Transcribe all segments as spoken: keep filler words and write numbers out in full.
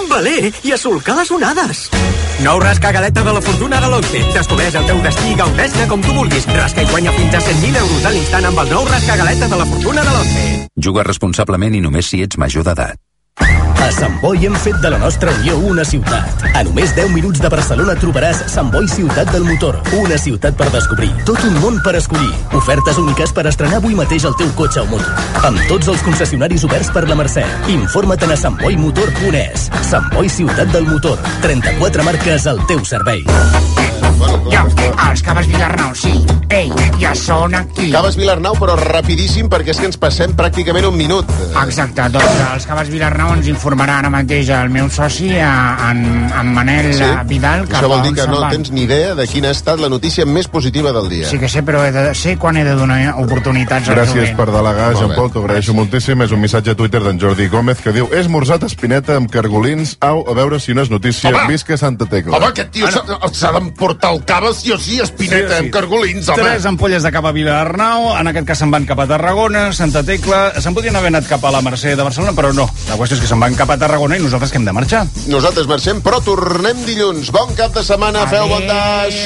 Valer i a solcar les onades. Nou rascagaleta de la fortuna de l'Once. Descobreix el teu destí i gaudeix-ne com tu vulguis. Rasca i guanya fins a cent mil euros a l'instant amb el nou rascagaleta de la fortuna de l'Once. Juga responsablement i només si ets major d'edat. A Sant Boi hem fet de la nostra Unió una ciutat. A només deu minuts de Barcelona trobaràs Sant Boi Ciutat del Motor. Una ciutat per descobrir, tot un món per escollir. Ofertes úniques per estrenar avui mateix el teu cotxe o moto. Amb tots els concessionaris oberts per la Mercè. Informa't a sant boi motor punt es. Sant Boi Ciutat del Motor. trenta-quatre marques al teu servei. Jo, els Caves Vilarnau, sí. Ei, ja són aquí. Caves Vilarnau, però rapidíssim, perquè és que ens passem pràcticament un minut. Exacte, doncs els Caves Vilarnau ens informarà ara mateix el meu soci, en, en Manel sí. Vidal. Això vol dir que no tens ni idea de quina ha estat la notícia més positiva del dia. Sí que sé, però he de sé quan he de donar oportunitats. Gràcies per delegar, Jean-Paul, t'ho agraeixo moltíssim. És un missatge a Twitter d'en Jordi Gómez que diu: he esmorzat espineta amb cargolins, au, a veure si no és notícia. Home! Visca Santa Tecla. Home, aquest tio s'ha d'emportar el cava sí o sí, espineta sí, sí. amb cargolins, home. Tres ampolles de cava a Vilarnau, en aquest cas se'n van cap a Tarragona, Santa Tecla, se'n podrien haver anat cap a la Mercè de Barcelona, però no. La qüestió és que se'n van cap a Tarragona i nosaltres que hem de marxar. Nosaltres marxem, però tornem dilluns. Bon cap de setmana, adeu. Feu bon daix.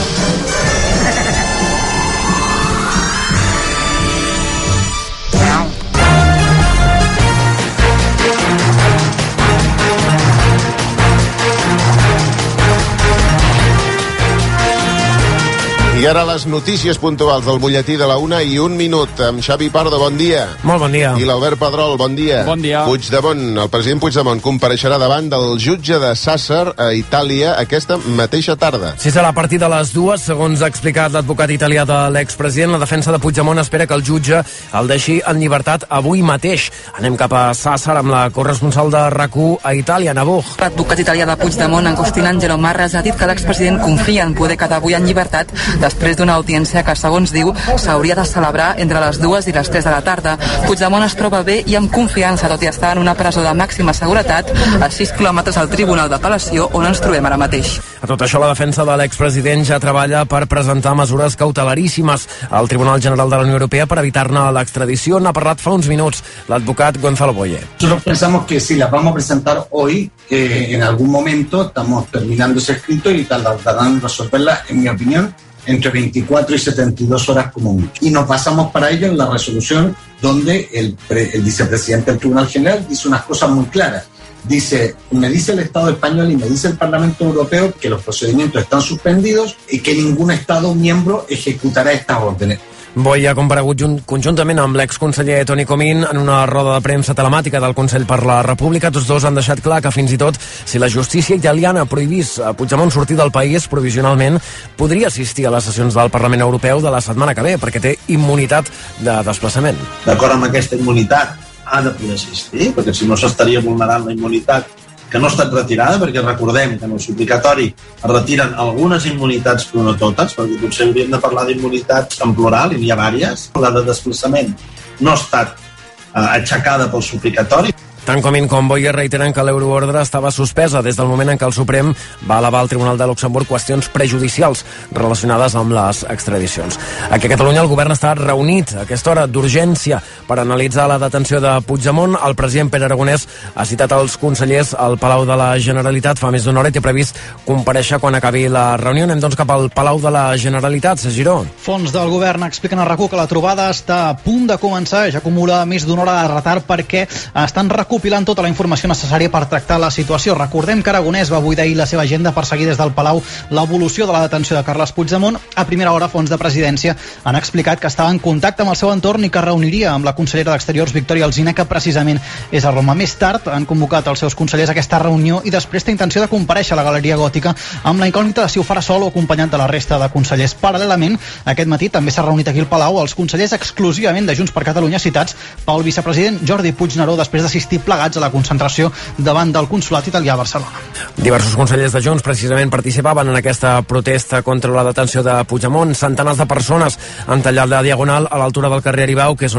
I ara les notícies puntuals del butlletí de la una i un minut amb Xavi Pardo, bon dia. Molt bon dia. I l'Albert Pedrol, bon dia. Bon dia. Puigdemont, el president Puigdemont compareixerà davant del jutge de Sàsser a Itàlia aquesta mateixa tarda. Sí, serà a partir de les dues, segons ha explicat l'advocat italià de l'expresident. La defensa de Puigdemont espera que el jutge el deixi en llibertat avui mateix. Anem cap a Sàsser amb la corresponsal de R A C u a Itàlia, Nabuj. L'advocat italià de Puigdemont, Agustín Angelo Marras, ha dit que l'expresident confia en poder quedar avui en llibertat després d'una audiència que, segons diu, s'hauria de celebrar entre les dues i les tres de la tarda. Puigdemont es troba bé i amb confiança, tot i estar en una presó de màxima seguretat a sis quilòmetres al Tribunal d'Apel·lació, on ens trobem ara mateix. A tot això, la defensa de l'expresident ja treballa per presentar mesures cautelaríssimes al Tribunal General de la Unió Europea per evitar-ne l'extradició. N'ha parlat fa uns minuts l'advocat Gonzalo Boye. Nosotros pensamos que si las vamos a presentar hoy, eh, en algún momento, estamos terminando ese escrito y tardarán en resolverla, en mi opinión, entre veinticuatro y setenta y dos horas como mucho. Y nos basamos para ello en la resolución donde el, el vicepresidente del Tribunal General dice unas cosas muy claras. Dice, me dice el Estado español y me dice el Parlamento Europeo que los procedimientos están suspendidos y que ningún Estado miembro ejecutará estas órdenes. Boye ha comparegut conjuntament amb l'exconseller Toni Comín en una roda de premsa telemàtica del Consell per la República. Tots dos han deixat clar que fins i tot si la justícia italiana prohibís a Puigdemont sortir del país provisionalment, podria assistir a les sessions del Parlament Europeu de la setmana que ve, perquè té immunitat de desplaçament. D'acord amb aquesta immunitat ha de poder assistir, perquè si no s'estaria vulnerant la immunitat que no ha estat retirada, perquè recordem que en el suplicatori es retiren algunes immunitats però no totes, perquè potser hauríem de parlar d'immunitats en plural i n'hi ha diverses. La de desplaçament no ha estat eh, aixecada pel suplicatori. Tant Comín com Boye reiteren que l'euroordre estava suspesa des del moment en què el Suprem va elevar al Tribunal de Luxemburg qüestions prejudicials relacionades amb les extradicions. Aquí a Catalunya el govern està reunit a aquesta hora d'urgència per analitzar la detenció de Puigdemont. El president Pere Aragonès ha citat els consellers al Palau de la Generalitat fa més d'una hora i té previst comparèixer quan acabi la reunió. Anem doncs cap al Palau de la Generalitat. Giró. Fons del govern expliquen a R A C u que la trobada està a punt de començar, ja acumula més d'una hora de retard perquè estan recuperant recopilant tota la informació necessària per tractar la situació. Recordem que Aragonès va buidar ahir la seva agenda per seguir des del Palau l'evolució de la detenció de Carles Puigdemont. A primera hora, fons de presidència han explicat que estava en contacte amb el seu entorn i que reuniria amb la consellera d'Exteriors, Victòria Alsina, que precisament és a Roma. Més tard han convocat els seus consellers a aquesta reunió i després té intenció de comparèixer a la Galeria Gòtica amb la incògnita de si ho farà sol o acompanyat de la resta de consellers. Paral·lelament, aquest matí també s'ha reunit aquí al Palau els consellers exclusivament de Junts per Catalunya citats pel vicepresident Jordi Puigneró després d'assistir plegats a la concentració davant del consolat italià a Barcelona. Diversos consellers de Junts precisament participaven en aquesta protesta contra la detenció de Puigdemont. Centenars de persones han tallat la diagonal a l'altura del carrer Aribau, que és on hi ha el consolat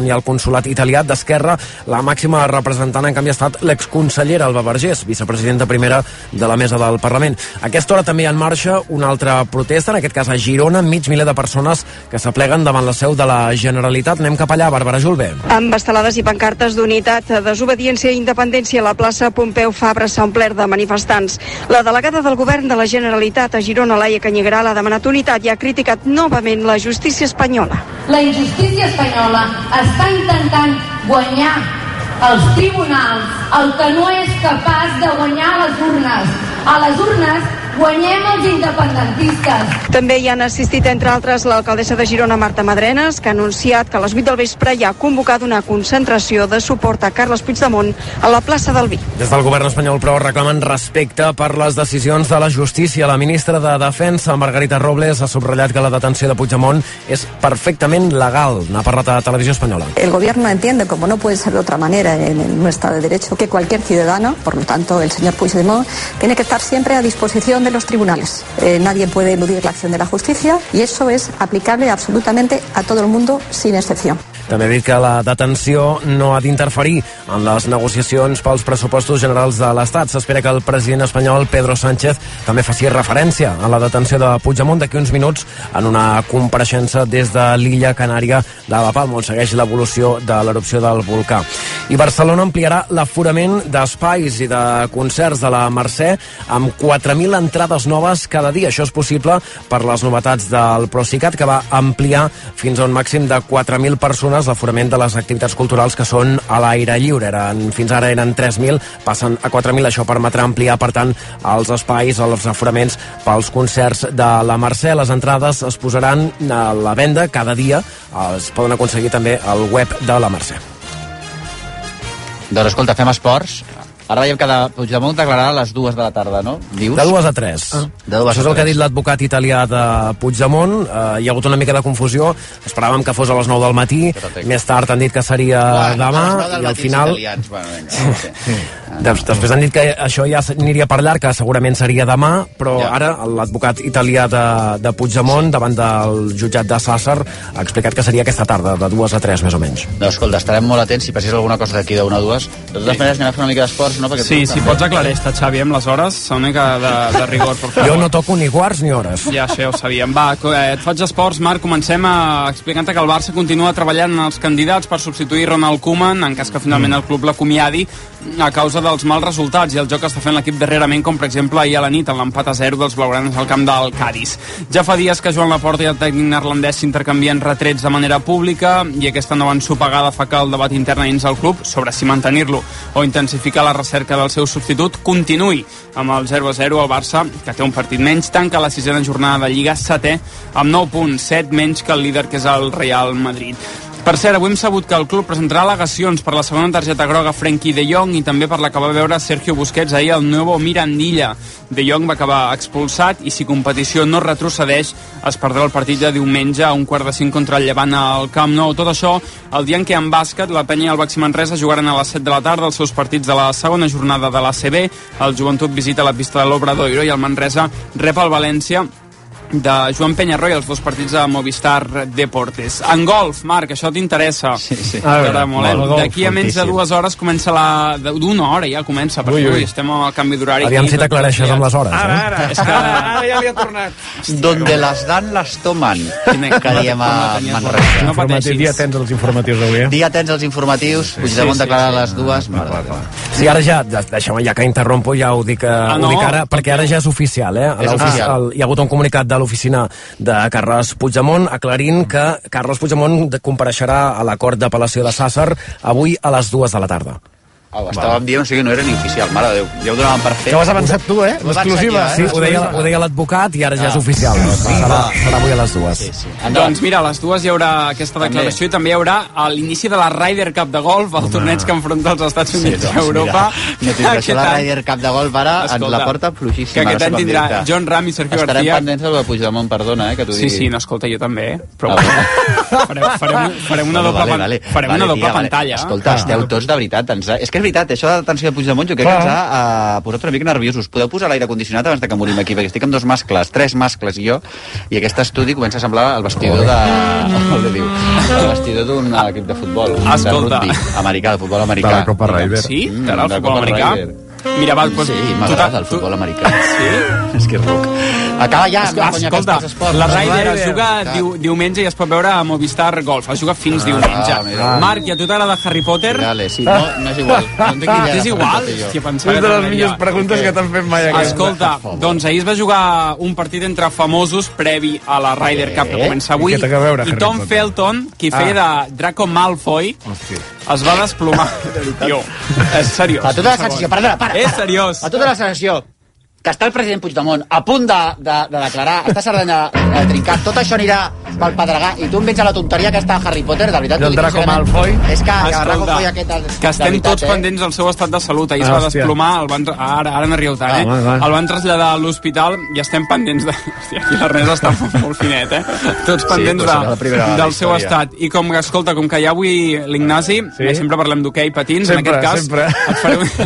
consolat italià. D'Esquerra, la màxima representant, en canvi, ha estat l'exconsellera Alba Vergés, vicepresidenta primera de la mesa del Parlament. A aquesta hora també hi ha en marxa una altra protesta, en aquest cas a Girona, mig miler de persones que s'apleguen davant la seu de la Generalitat. Anem cap allà, Bàrbara Julve. Amb estelades i pancartes d'unitat, desobediència i independència, la plaça Pompeu Fabra s'ha omplert de manifestants. La delegada del govern de la Generalitat a Girona, Laia Canyegrala, ha demanat unitat i ha criticat novament la justícia espanyola. La injustícia espanyola està intentant guanyar els tribunals, el que no és capaç de guanyar a les urnes. A les urnes guanyem els independentistes. També hi han assistit, entre altres, l'alcaldessa de Girona, Marta Madrenes, que ha anunciat que a les vuit del vespre hi ha convocat una concentració de suport a Carles Puigdemont a la plaça del Vi. Des del govern espanyol, però, reclamen respecte per les decisions de la justícia. La ministra de Defensa, Margarita Robles, ha subratllat que la detenció de Puigdemont és perfectament legal. N'ha parlat a Televisió Espanyola. El gobierno entiende, como no puede ser de otra manera en un Estado de Derecho, que cualquier ciudadano, por lo tanto el señor Puigdemont, tiene que estar siempre a disposición de los tribunales. Eh, nadie puede eludir la acción de la justicia y eso es aplicable absolutamente a todo el mundo sin excepción. També ha dit que la detenció no ha d'interferir en les negociacions pels pressupostos generals de l'Estat. S'espera que el president espanyol, Pedro Sánchez, també faci referència a la detenció de Puigdemont d'aquí uns minuts en una compareixença des de l'illa Canària de la Palma, on segueix l'evolució de l'erupció del volcà. I Barcelona ampliarà l'aforament d'espais i de concerts de la Mercè amb quatre mil entrades noves cada dia. Això és possible per les novetats del Procicat, que va ampliar fins a un màxim de quatre mil persones l'aforament de les activitats culturals que són a l'aire lliure. Eren, fins ara eren tres mil, passen a quatre mil. Això permetrà ampliar, per tant, els espais, els aforaments pels concerts de la Mercè. Les entrades es posaran a la venda cada dia. Es poden aconseguir també al web de la Mercè. Doncs escolta, fem esports. Ara veiem que de Puigdemont declararà a les dues de la tarda, no? Dius? De dues a tres. Ah. De dues Això és el que ha dit l'advocat italià de Puigdemont. Uh, hi ha hagut una mica de confusió. Esperàvem que fos a les nou del matí. Més tard han dit que seria bueno, demà. I al final... Bueno, venga, sí. Sí. Des, després han dit que això ja aniria per llarg, que segurament seria demà, però ja. Ara l'advocat italià de, de Puigdemont, davant del jutjat de Sàsser, ha explicat que seria aquesta tarda, de dues a tres, més o menys. No, escolta, estarem molt atents si passés alguna cosa d'aquí d'una a dues. De totes sí. maneres, anem a fer una mica d'esports, no? Perquè sí, si també... pots aclarir, està Xavi, amb les hores, una mica de, de rigor, per favor. Jo no toco ni quarts ni hores. Ja, això ja ho sabíem. Va, et faig esports, Marc, comencem a explicant-te que el Barça continua treballant en els candidats per substituir Ronald Koeman, en cas que finalment el club l'acomiadi, a causa dels mals resultats i el joc que està fent l'equip darrerament, com per exemple ahir a la nit en l'empat a zero dels blaugranes al camp del Cádiz. Ja fa dies que Joan Laporta i el tècnic neerlandès s'intercanvien retrets de manera pública i aquesta nova ensopegada fa que el debat intern dins del club sobre si mantenir-lo o intensificar la recerca del seu substitut continuï. Amb el zero a zero, el Barça, que té un partit menys, tanca la sisena jornada de Lliga setè amb nou punts, set menys que el líder, que és el Real Madrid. Per cert, avui hem sabut que el club presentarà al·legacions per la segona targeta groga a Frenkie de Jong i també per la que va veure Sergio Busquets ahir al Nuevo Mirandilla. De Jong va acabar expulsat i si competició no retrocedeix es perdrà el partit de diumenge a un quart de cinc contra el Llevant al Camp Nou. Tot això el dia en què en bàsquet la Penya i el Baxi Manresa jugaran a les set de la tarda els seus partits de la segona jornada de l'A C B. El Joventut visita la pista de l'Obradoiro i el Manresa rep el València de Joan Peñarroy, els dos partits de Movistar Deportes. En golf, Marc, això t'interessa? Sí, sí. D'aquí a menys de dues hores comença la... d'una hora ja comença, perquè ui, ui. estem al canvi d'horari. Aviam si t'aclareixes amb les hores. Ara, ara, eh? és que... ara ja li ha tornat. Donde les dan, les toman, que diem a Manresa. No pateixis. Dia tens els informatius d'avui, eh? Dia tens els informatius, Puigdemont declara a les dues. Sí, ara ja, deixa'm, ja que interrompo, ja ho dic, ho dic ara, perquè ara ja és oficial, eh? Hi ha hagut un comunicat de l'oficina de Carles Puigdemont aclarint que Carles Puigdemont compareixerà a la Cort d'Apel·lació de Sàsser avui a les dues de la tarda. Oh, estàvem dient, o sigui, no era ni oficial, mare de Déu, ja ho donàvem per fer. Que ho has avançat tu, eh? L'exclusiva. Sí, ho deia, ho deia l'advocat i ara ja és oficial. Serà, serà avui a les dues. Sí, sí. Doncs mira, a les dues hi haurà aquesta declaració també. I també hi haurà l'inici de la Ryder Cup de golf, el torneig que enfronta els Estats Units sí, doncs, a Europa. Mira, no tindràs la Ryder Cup de golf ara, ens la porta fluixíssima. Que aquest any tindrà John Ram i Sergio García. Estarem pendents del Puigdemont, perdona, eh, que t'ho digui. Sí, sí, no, escolta, jo també, eh? Però farem una doble pantalla. Escolta, esteu tots de veritat. És que és veritat, això de l'atenció de Puigdemont jo crec que ens ha uh, posat una mica nerviosos. Podeu posar l'aire condicionat abans de que morim aquí, perquè estic amb dos mascles, tres mascles i jo, i aquest estudi comença a semblar el vestidor de... Oh, diu, el vestidor d'un equip de futbol, Escolta. de rugby americà, de futbol americà. De la Copa Ryder. Sí? Mm, T'agrada el futbol americà? Mira, val, pues, sí, m'agrada el futbol americà. Sí? És que és roc. Acaba ja, Escolta, conya, escolta, que esports. la Ryder es juga diu, diumenge i es pot veure a Movistar Golf. Es juga fins ah, diumenge. Mira. Marc, i a tu t'agrada Harry Potter? Dale, sí, no, no és igual. No entenc idea. És igual? Sí, és de les millors preguntes que t'han fet mai. Escolta, doncs ahir es va jugar un partit entre famosos previ a la Ryder Cup que comença avui. I Tom Felton, qui feia de Draco Malfoy, es va desplomar. Tio, és seriós. A tota la sensació, para, para. És seriós. A tota la sensació que està el president Puigdemont a punt de, de, de declarar, està Cerdanya eh, trincat, tot això anirà pel pedregà, i tu em vens a la tonteria que està Harry Potter, de veritat. I el Draco Malfoy. És que el Draco Malfoy aquest... El, que estem veritat, tots eh? pendents del seu estat de salut. Ahir es va desplomar, el van, ara, ara n'arrieu tant, eh? Ah, va, va. El van traslladar a l'hospital i estem pendents de... Hòstia, aquí l'Ernest està molt finet, eh? Tots pendents Sí, de, primera, del seu estat. I com que, escolta, com que hi ha avui l'Ignasi, sí. eh, sempre parlem d'hoquei patins, sempre, en aquest cas, sempre. et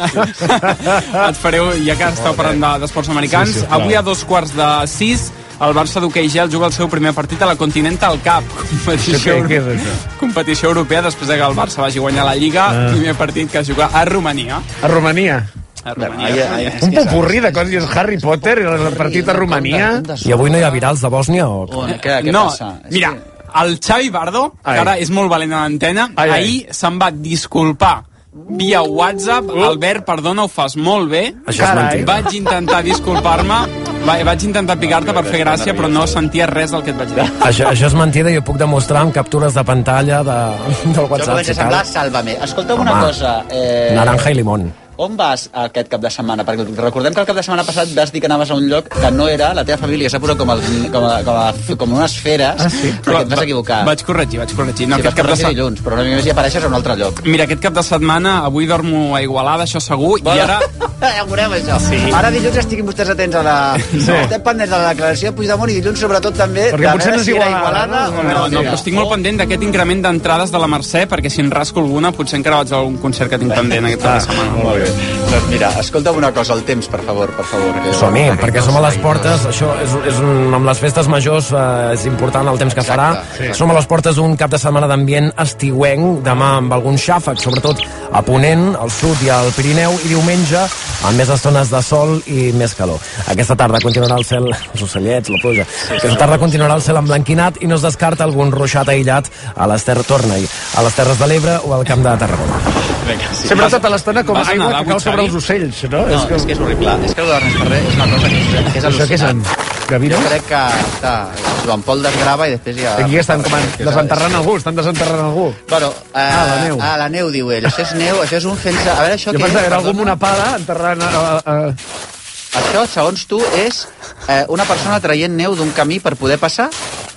fareu, et fareu, ja que esteu parlant d'esports americans, sí, sí, avui a dos quarts de sis el Barça d'hoquei gel juga el seu primer partit a la Continental Cup, competició, Què, què és això? competició europea, després de que el Barça vagi guanyar la Lliga, ah. primer partit que es juga a Romania. A Romania? A Romania. Ai, ai, Un popurrí de coses, i és Harry Potter, i el partit a Romania... I avui no hi ha virals de Bòsnia? O... On, què, què no, passa? mira, el Xavi Bardo, que Ai. ara és molt valent a l'antena, Ai, ai. ahir se'n va disculpar via WhatsApp. Uh. Albert, perdona, ho fas molt bé. Això és mentida. Vaig intentar disculpar-me, va- vaig intentar picar-te per fer gràcia, però no sentia res del que et vaig dir. Això, això és mentida i ho puc demostrar amb captures de pantalla de, del Això WhatsApp. comença a semblar Sálvame. Escolta'm una Home. cosa. Eh, Naranja i limón. On vas aquest cap de setmana? Perquè recordem que el cap de setmana passat vas dir que anaves a un lloc que no era, la teva família s'ha posat com, el, com, a, com, a, com unes feres, Ah, sí? perquè et vas equivocar. Vaig corregir, vaig corregir. No, sí, aquest vas cap de corregir set- dilluns, però només hi apareixes a un altre lloc. Mira, aquest cap de setmana, avui dormo a Igualada, això segur, i ara... Ja ho veurem, això. Sí. Ara dilluns estiguin vostès atents a la... Sí. Estem pendents de la declaració de Puigdemont i dilluns, sobretot, també... Perquè de potser veure no és si era Igualada, Igualada o No, no, era. però estic molt pendent d'aquest increment d'entrades de la Mercè, perquè si en rasco alguna, potser encara vaig a algun concert que tinc pendent aquest cap de setmana. Molt bé. Doncs mira, escolta'm una cosa, el temps, per favor, per favor. Que... Som-hi, perquè som a les portes, això és, és un, amb les festes majors eh, és important el temps que farà. exacte. Som a les portes d'un cap de setmana d'ambient estiuenc, demà amb algun xàfec, sobretot a Ponent, al sud i al Pirineu, i diumenge amb més estones de sol i més calor. Aquesta tarda continuarà el cel, els ocellets, la pluja, aquesta tarda continuarà el cel emblanquinat i no es descarta algun ruixat aïllat a les terres, torna-hi, a les Terres de l'Ebre o al Camp de Tarragona. Vinga, sí. Sempre tota l'estona com a Vas a aigua nedar, que cau sobre Butxari? els ocells, no? No, és que és horrible. És que el d'Ernest Ferrer és una cosa que és, que és Això què al·lucinant. són? Gavines? Jo crec que està... Joan Pol desgrava i després ja... Aquí estan com desenterrant algú, estan desenterrant algú. Bueno, eh, Ah, la neu. Ah, la neu, diu ell. Això és neu, això és un fent... A veure, això Jo què pensava que era algú amb Perdona? una pala enterrant... A, a, a... Això, segons tu, és eh, una persona traient neu d'un camí per poder passar?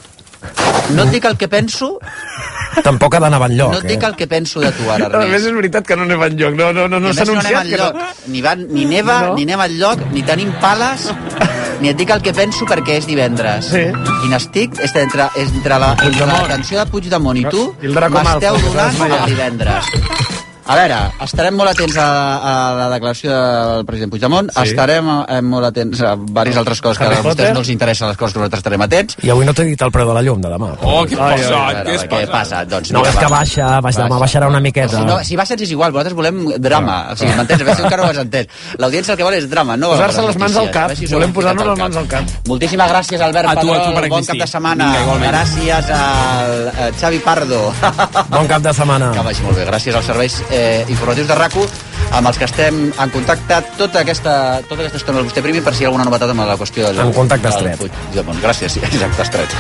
No et dic el que penso, Tampoc ha d'anar enlloc, no et dic eh? el que penso de tu ara, A més, Ernest. és veritat que no anem enlloc. No, no, no, no I a s'ha més no anem anunciat que no... enlloc. Ni, van, ni neva, No. ni anem enlloc, ni tenim pales, ni et dic el que penso perquè és divendres. Sí. I n'estic és entre, és entre, la, entre la tensió de Puigdemont i tu, I el Draco m'esteu Malfoy, donant que s'ha el divendres. A veure, estarem molt atents a, a la declaració del president Puigdemont, sí. estarem eh, molt atents a diverses altres coses que Harry a vostès Potter. no els interessen, les coses que nosaltres estarem atents. I avui no t'he dit el preu de la llum de demà. Oh, què Ai, ai, passa? A veure, Què és què passa? passa? Doncs, No, mira, és que va. baixa, baixa, demà baixarà una miqueta. Si, no, si baixes és igual, nosaltres volem drama. O sigui, m'entens? A veure si encara ho has entès. L'audiència el que vol és drama, no... Posar-se les mans al notícies. cap. A veure si us ho Volem heu posar-nos ficat les mans al cap. Moltíssimes gràcies, Albert A tu, a tu Pedrol. per Bon existir. cap de setmana. Vinga, igualment. Gràcies al eh, Xavi Pardo. Bon cap de setmana. Que vagi molt bé. Gràcies als serveis eh, informatius de RAC u, amb els que estem en contacte tota aquesta, tota aquesta estona. Vostè primer per si hi ha alguna novetat amb la qüestió del... En contacte del estret. Puigdemont. Gràcies, sí, exacte, estret.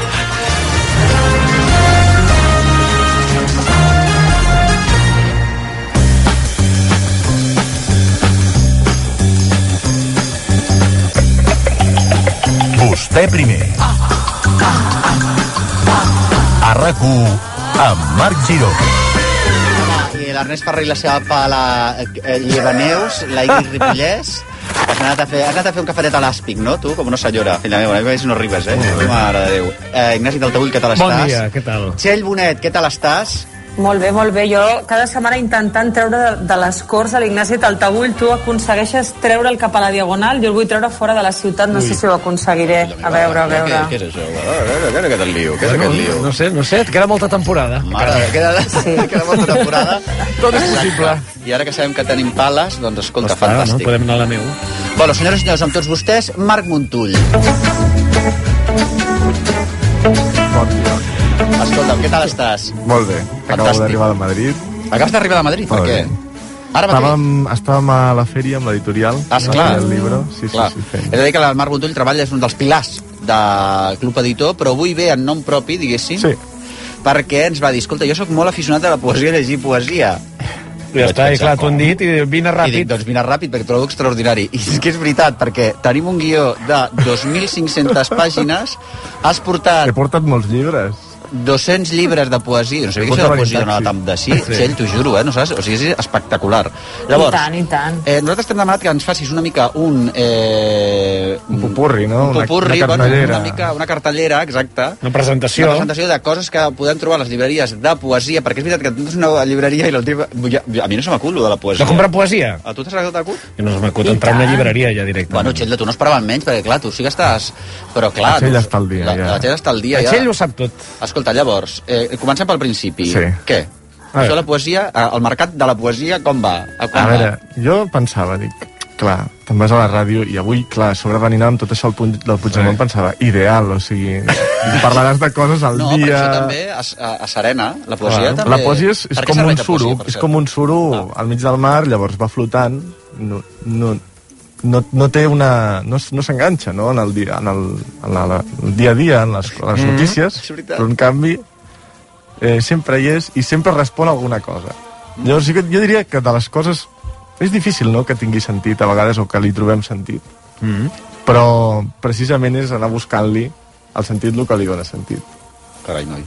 Vostè primer. A RAC u amb Marc Giró. I l'Ernest Ferrer i la seva pala eh, Llevaneus, la Ingrid Ripollès. Has anat, a fer, has anat a fer un cafetet a l'Àspic, no? Tu, com una senyora. Filla meva, a mi no arribes, eh? Mare de Déu. Eh, Ignasi Daltabull, què tal Bon estàs? dia, què tal? Txell Bonet, què tal estàs? Molt bé, molt bé. Jo cada setmana intentant treure de, de les Corts a l'Ignasi Taltabull, tu aconsegueixes treure'l cap a la Diagonal, jo el vull treure fora de la ciutat, no Ui. sé si ho aconseguiré. A veure, a veure. Què, què és això? A veure, què és aquest lío? Què és bueno, aquest lío? No sé, no sé, et queda molta temporada. Mare, queda, sí. queda molta temporada. Tot és possible. I ara que sabem que tenim pales, doncs escolta, Està, fantàstic. No? Podem anar a la neu. Bueno, senyores i senyors, amb tots vostès, Marc Montull. Bon dia. Escolta'm, què tal estàs? Molt bé. Acabo d'arribar de Madrid. Acabes d'arribar de Madrid? Per què? Ara estàvem, estàvem a la fèria amb l'editorial. Ah, esclar. El llibre. Sí, clar. sí, sí. És a dir, que el Marc Montull treballa, és un dels pilars del Club Editor, però avui ve en nom propi, diguéssim, sí. perquè ens va dir, escolta, jo sóc molt aficionat a la poesia, a llegir poesia. Ja està, i clar, t'ho han dit, i vine ràpid. I dic, doncs vine ràpid, perquè trobo extraordinari. I és que és veritat, perquè tenim un guió de dos mil cinc-centes pàgines, has portat... He portat molts llibres. dos-cents llibres de poesia. No sabia que això de poesia donava tant de sí. Sí, t'ho juro, eh? No saps? O sigui, és espectacular. Llavors, I tant, i tant. Eh, nosaltres t'hem demanat que ens facis una mica un... Eh, un popurri, no? Un popurri, una, una bueno, una mica una cartellera, exacte. Una presentació. Una presentació de coses que podem trobar a les llibreries de poesia, perquè és veritat que tu tens una llibreria i l'última... A mi no se m'acut, lo de la poesia. De comprar poesia? A tu t'has acut acut? Jo no se m'acut entrar en una llibreria ja directament. Bueno, Txell, tu no esperaven menys, perquè clar, tu sí que estàs... Però clar... La Txell està al dia, la, ja. La Txell està al dia, ja. La Txell ho sap tot. Escolta, llavors, eh, comencem pel principi. Sí. Què? Això de la poesia, el mercat de la poesia, com va? A, a veure, jo pensava, dic, clar, te'n vas a la ràdio i avui, clar, sobrevenint amb tot això el punt del Puigdemont, pensava, ideal, o sigui, parlaràs de coses al no, dia... No, però això també a, a, a Serena, la poesia clar. també... La poesia és, és com un suro, poesia, és com un suro ah. al mig del mar, llavors va flotant, no, no, no, no té una... no, no s'enganxa, no?, en el dia, en el, en la, el dia a dia, en les, les mm, notícies, però en canvi eh, sempre hi és i sempre respon a alguna cosa. Mm. Llavors sí que jo diria que de les coses és difícil, no?, que tingui sentit a vegades o que li trobem sentit. Mm. Però precisament és anar buscant-li el sentit el que li dona sentit. Carai, noi.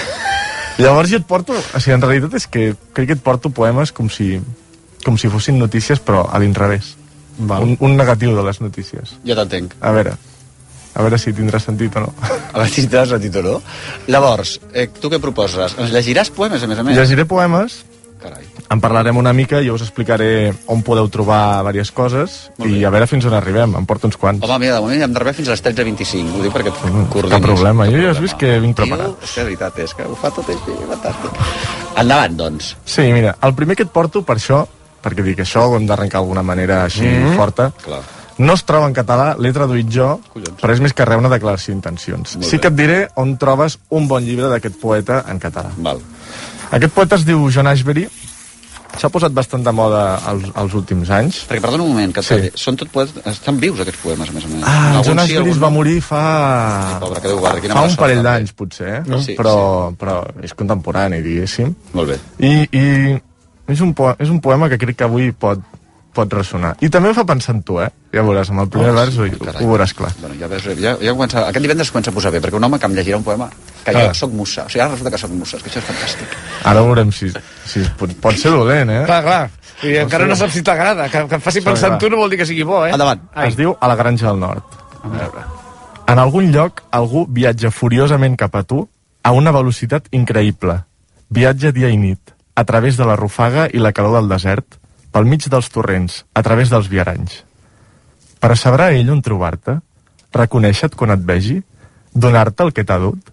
Llavors jo et porto... O sigui, en realitat és que crec que et porto poemes com si, com si fossin notícies, però a l'inrevés. Un, un negatiu de les notícies. Ja t'entenc. A veure, a veure si tindrà sentit o no. A veure si tindrà sentit o no. Llavors, eh, tu què proposes? Ens llegiràs poemes, a més a més? Llegiré poemes. Carai. En parlarem una mica, jo us explicaré on podeu trobar diverses coses i a veure fins on arribem, em porto uns quants. Home, mira, de moment hem d'arribar fins a les tretze vint-i-cinc, ho dic perquè et mm, coordinis. Cap problema, jo ja has vist que vinc preparat. És que la veritat és que ho fa tot així, fantàstic. Endavant, doncs. Sí, mira, el primer que et porto per això, perquè dic això ho hem d'arrencar d'alguna manera així mm-hmm. forta, clar. No es troba en català, l'he traduït jo, collons. Però és més que res una declaració d'intencions. Sí que et diré on trobes un bon llibre d'aquest poeta en català. Val. Aquest poeta es diu John Ashbery, s'ha posat bastant de moda els, els últims anys. Perquè, perdona un moment, que sí. Són tot poetes, estan vius aquests poemes, a més a més. Ah, el John Ashbery es va morir fa... Sí, pobre, que Déu guardi, quina fa mala un sort, parell també. d'anys, potser, eh? No? Sí, però, sí. però és contemporani, diguéssim. Molt bé. I, i és, un poema, és un poema que crec que avui pot, pot ressonar. I també em fa pensar en tu, eh? Ja veuràs, amb el primer oh, vers ho, ho veuràs clar. Bueno, ja veus, ja, ja comença, aquest divendres comença a posar bé, perquè un home que em llegirà un poema que jo ah. soc mussa. O sigui, ara resulta que soc mussa, és que això és fantàstic. Ara veurem si, si pot, pot ser dolent, eh? Clar, clar. I no encara sé. No saps si t'agrada. Que, que em faci pensar en tu no vol dir que sigui bo, eh? Endavant. Ai. Es diu A la Granja del Nord. A veure. En algun lloc, algú viatja furiosament cap a tu a una velocitat increïble. Viatja dia i nit, a través de la rufaga i la calor del desert, pel mig dels torrents, a través dels viaranys. Per a saber ell on trobar-te, reconèixer-te quan et vegi, donar-te el que t'ha dut.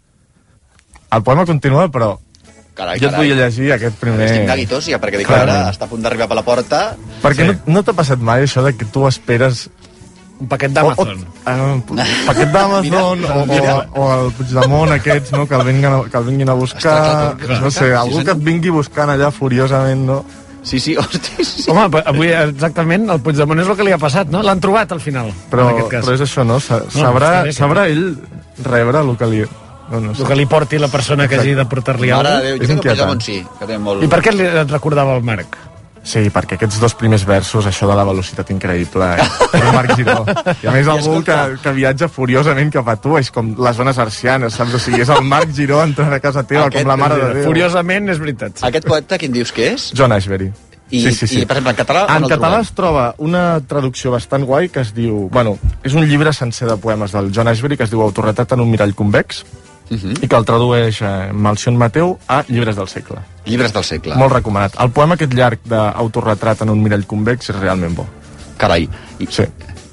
El poema continua, però carai, jo et carai. vull llegir aquest primer... Estic neguitós, ja, perquè dic, ara està a punt d'arribar per la porta... Perquè sí. no, no t'ha passat mai això de que tu esperes... Un paquet d'Amazon. Un uh, paquet d'Amazon o, o, o el Puigdemont aquests, no?, que el vinguin a, que el vinguin a buscar... Està, clar, clar. No sé, algú que et vingui buscant allà furiosament, no? Sí, sí, hosti, sí. Home, avui exactament el Puigdemont és el que li ha passat, no? L'han trobat al final, però, en aquest cas. Però és això, no? Sa sabrà, no, sabrà ell rebre el que li... No, no sé. El que li porti la persona que hagi de portar-li alguna cosa. Jo crec que el Puigdemont sí, que té molt... I per què et recordava el Marc? Sí, perquè aquests dos primers versos, això de la velocitat increïble, eh? El Marc Giró. I a més algú que, que viatja furiosament cap a tu, és com les zones arcianes, saps? O sigui, és el Marc Giró entrant a casa teva, aquest, com la mare de Déu. Furiosament és veritat. Sí. Aquest poeta, quin dius que és? John Ashbery. I, sí, sí, sí. I, per exemple, en català... En català es troba una traducció bastant guai que es diu... Bueno, és un llibre sencer de poemes del John Ashbery que es diu Autorretrat en un mirall convex. uh-huh. i que el tradueix eh, Melcion Mateu a Llibres del segle. Llibres del segle. Molt recomanat. El poema aquest llarg d'autorretrat en un mirall convex és realment bo. Carai. I... Sí.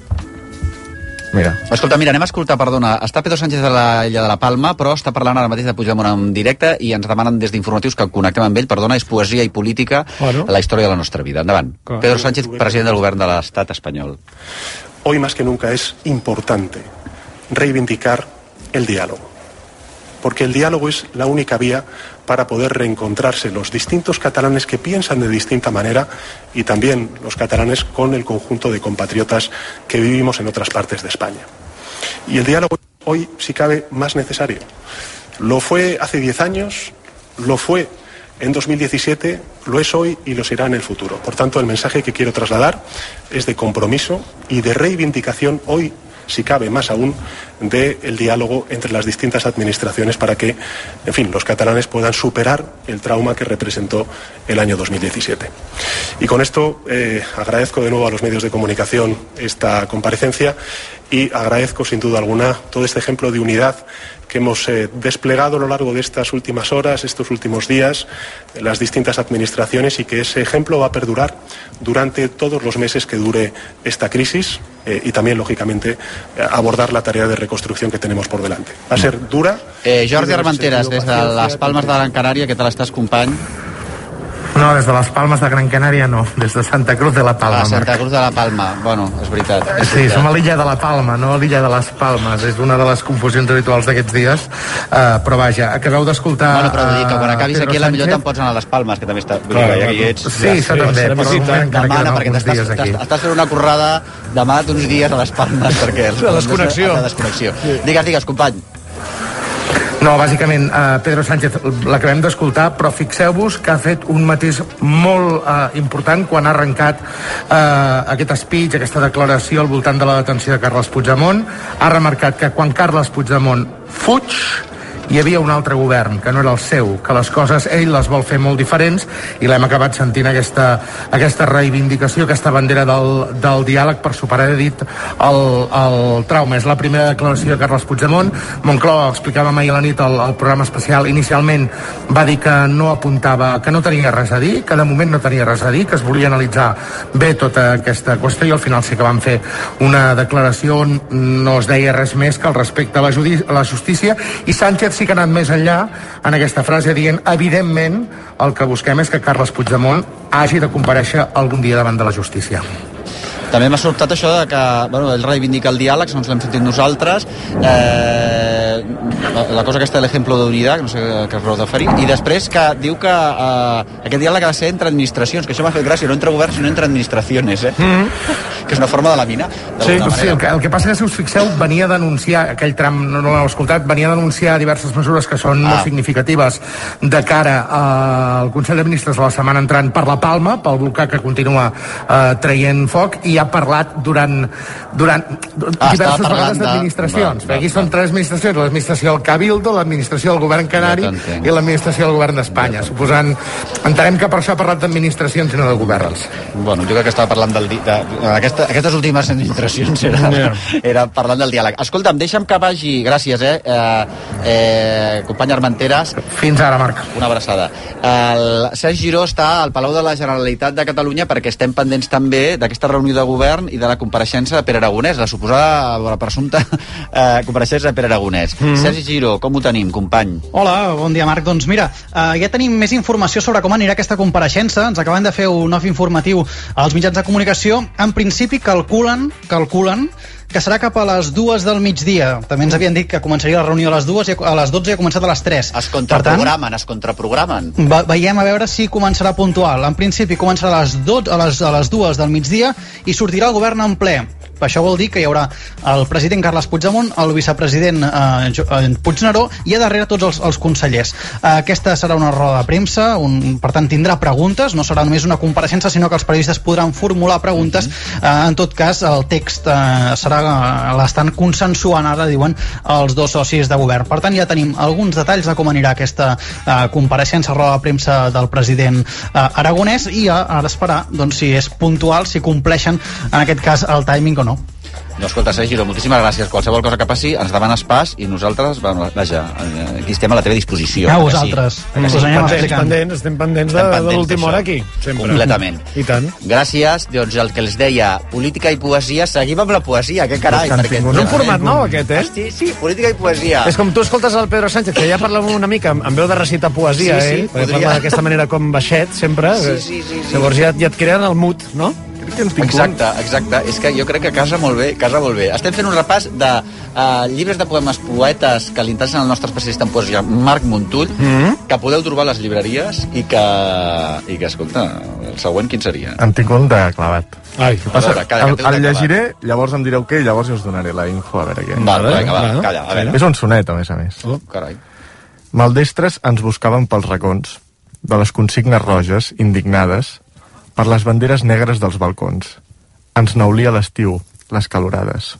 Mira. Escolta, mira, anem a escoltar, perdona, està Pedro Sánchez de la Illa de la Palma, però està parlant ara mateix de Puigdemont en directe i ens demanen des d'informatius que connectem amb ell, perdona, és poesia i política bueno. la història de la nostra vida. Endavant. Claro. Pedro Sánchez, president del govern de l'estat espanyol. Hoy más que nunca es importante reivindicar el diálogo, porque el diálogo es la única vía para poder reencontrarse los distintos catalanes que piensan de distinta manera y también los catalanes con el conjunto de compatriotas que vivimos en otras partes de España. Y el diálogo hoy, si cabe, más necesario. Lo fue hace diez años, lo fue en dos mil diecisiete, lo es hoy y lo será en el futuro. Por tanto, el mensaje que quiero trasladar es de compromiso y de reivindicación hoy, si cabe más aún, del diálogo entre las distintas administraciones para que, en fin, los catalanes puedan superar el trauma que representó el año dos mil diecisiete. Y con esto eh, agradezco de nuevo a los medios de comunicación esta comparecencia y agradezco sin duda alguna todo este ejemplo de unidad que hemos eh, desplegado a lo largo de estas últimas horas, estos últimos días, las distintas administraciones, y que ese ejemplo va a perdurar durante todos los meses que dure esta crisis eh, y también, lógicamente, eh, abordar la tarea de reconstrucción que tenemos por delante. Va a ser dura. Eh, Jordi Armenteres, des de les Palmes de Gran Canària, què tal estàs, company? No, des de les Palmes de Gran Canària no, des de Santa Cruz de la Palma. Ah, Santa Cruz de la Palma, bueno, és veritat. És sí, veritat. Som a l'illa de la Palma, no a l'illa de les Palmes, és una de les confusions habituals d'aquests dies, uh, però vaja, acabeu d'escoltar... Bueno, però vull dir que quan acabis aquí a millor te'n pots anar a les Palmes, que també està... Clar, que aquí ets... Sí, això també, però de moment encara queden alguns dies aquí. Estàs fent una currada demà d'uns dies a les Palmes, perquè... La desconnexió. La desconnexió. Digues, digues, company. No, bàsicament, eh, Pedro Sánchez l'acabem d'escoltar, però fixeu-vos que ha fet un matís molt eh, important quan ha arrencat eh, aquest speech, aquesta declaració al voltant de la detenció de Carles Puigdemont. Ha remarcat que quan Carles Puigdemont fuig, hi havia un altre govern, que no era el seu, que les coses ell les vol fer molt diferents, i l'hem acabat sentint aquesta, aquesta reivindicació, aquesta bandera del, del diàleg per superar, he dit, el, el trauma. És la primera declaració de Carles Puigdemont. Moncloa, explicàvem ahir a la nit al, al programa especial, inicialment va dir que no apuntava, que no tenia res a dir, que de moment no tenia res a dir, que es volia analitzar bé tota aquesta qüestió, i al final sí que van fer una declaració on no es deia res més que el respecte a la, judi a la justícia, i Sánchez sí que ha anat més enllà en aquesta frase dient, evidentment el que busquem és que Carles Puigdemont hagi de comparèixer algun dia davant de la justícia. També m'ha sobtat això de que, bueno, ell reivindica el diàleg, segons l'hem sentit nosaltres, eh, la cosa aquesta de l'ejemplo d'unitat, no sé què es vol referir, i després que diu que eh, aquest diàleg ha de ser entre administracions, que això m'ha fet gràcia, no entre governs, sinó entre administracions, eh? Mm-hmm. Que és una forma de laminar. Sí, sí, el que, el que passa que, si us fixeu, venia a denunciar, aquell tram no, no l'heu escoltat, venia a denunciar diverses mesures que són ah. molt significatives de cara al Consell de Ministres de la setmana entrant per la Palma, pel volcà que continua eh, traient foc, i ha parlat durant, durant ah, diverses vegades d'administracions. De... Aquí són tres administracions, l'administració del Cabildo, l'administració del govern canari ja i l'administració del govern d'Espanya. Ja suposant, entenem que per això ha parlat d'administracions i no de governs. Bueno, jo crec que estava parlant del... De, aquesta, aquestes últimes administracions era, yeah. era parlant del diàleg. Escolta'm, deixa'm que vagi... Gràcies, eh? eh, eh company Armenteres. Fins ara, Marc. Una abraçada. El Sergi Giró està al Palau de la Generalitat de Catalunya perquè estem pendents també d'aquesta reunió de govern i de la compareixença de Pere Aragonès, la suposada, la presumpta eh, compareixença de Pere Aragonès. Mm-hmm. Sergi Giró, com ho tenim, company? Hola, bon dia, Marc. Doncs mira, eh, ja tenim més informació sobre com anirà aquesta compareixença. Ens acaben de fer un off informatiu als mitjans de comunicació. En principi calculen, calculen que serà cap a les dues del migdia. També ens havien dit que començaria la reunió a les dues i a les dotze i ha començat a les tres. Es contraprogramen, tant, es contraprogramen. Ve veiem a veure si començarà puntual. En principi començarà a les, dotze, a les, a les dues del migdia i sortirà el govern en ple. Això vol dir que hi haurà el president Carles Puigdemont, el vicepresident eh, Puigneró i a darrere tots els, els consellers. Eh, aquesta serà una roda de premsa, un, per tant tindrà preguntes, no serà només una compareixença, sinó que els periodistes podran formular preguntes. Mm-hmm. eh, en tot cas, el text eh, serà l'estan consensuant ara, diuen, els dos socis de govern. Per tant, ja tenim alguns detalls de com anirà aquesta eh, compareixença, roda de premsa del president eh, Aragonès, i a, a esperar doncs, si és puntual, si compleixen en aquest cas el timing o no. No, escolta, Sergi Giró, moltíssimes gràcies. Qualsevol cosa que passi, ens demanes pas i nosaltres, bueno, vaja, aquí estem a la teva disposició. A vosaltres. Sí. Us anem explicant. Pendents, estem pendents de, de l'última hora aquí. Sempre. Completament. I tant. Gràcies. Doncs el que els deia, política i poesia, seguim amb la poesia, que carai. Perquè és un format nou, aquest, eh? Sí, sí, política i poesia. És com tu escoltes el Pedro Sánchez, que ja parla una mica amb veu de recitar poesia, sí, sí, eh? Perquè parla d'aquesta manera com baixet, sempre. Sí, sí, sí, sí. Llavors ja, ja et creen el mood, no? Exacte, exacte. És que jo crec que casa molt bé, casa molt bé. Estem fent un repàs de uh, llibres de poemes poetes que li interessen al nostre especialista en poesia, Marc Montull, mm -hmm. que podeu trobar a les llibreries i que, i que, escolta, el següent quin seria? En tinc un de clavat. Ai, passa, veure, calla, el, el llegiré, llavors em direu què, i llavors us donaré la info, a veure què. Va, va, vinga, va, calla, a veure. És un sonet, a més a més. Oh, carai. Maldestres ens buscaven pels racons de les consignes roges, indignades, per les banderes negres dels balcons. Ens naulia l'estiu, les calorades.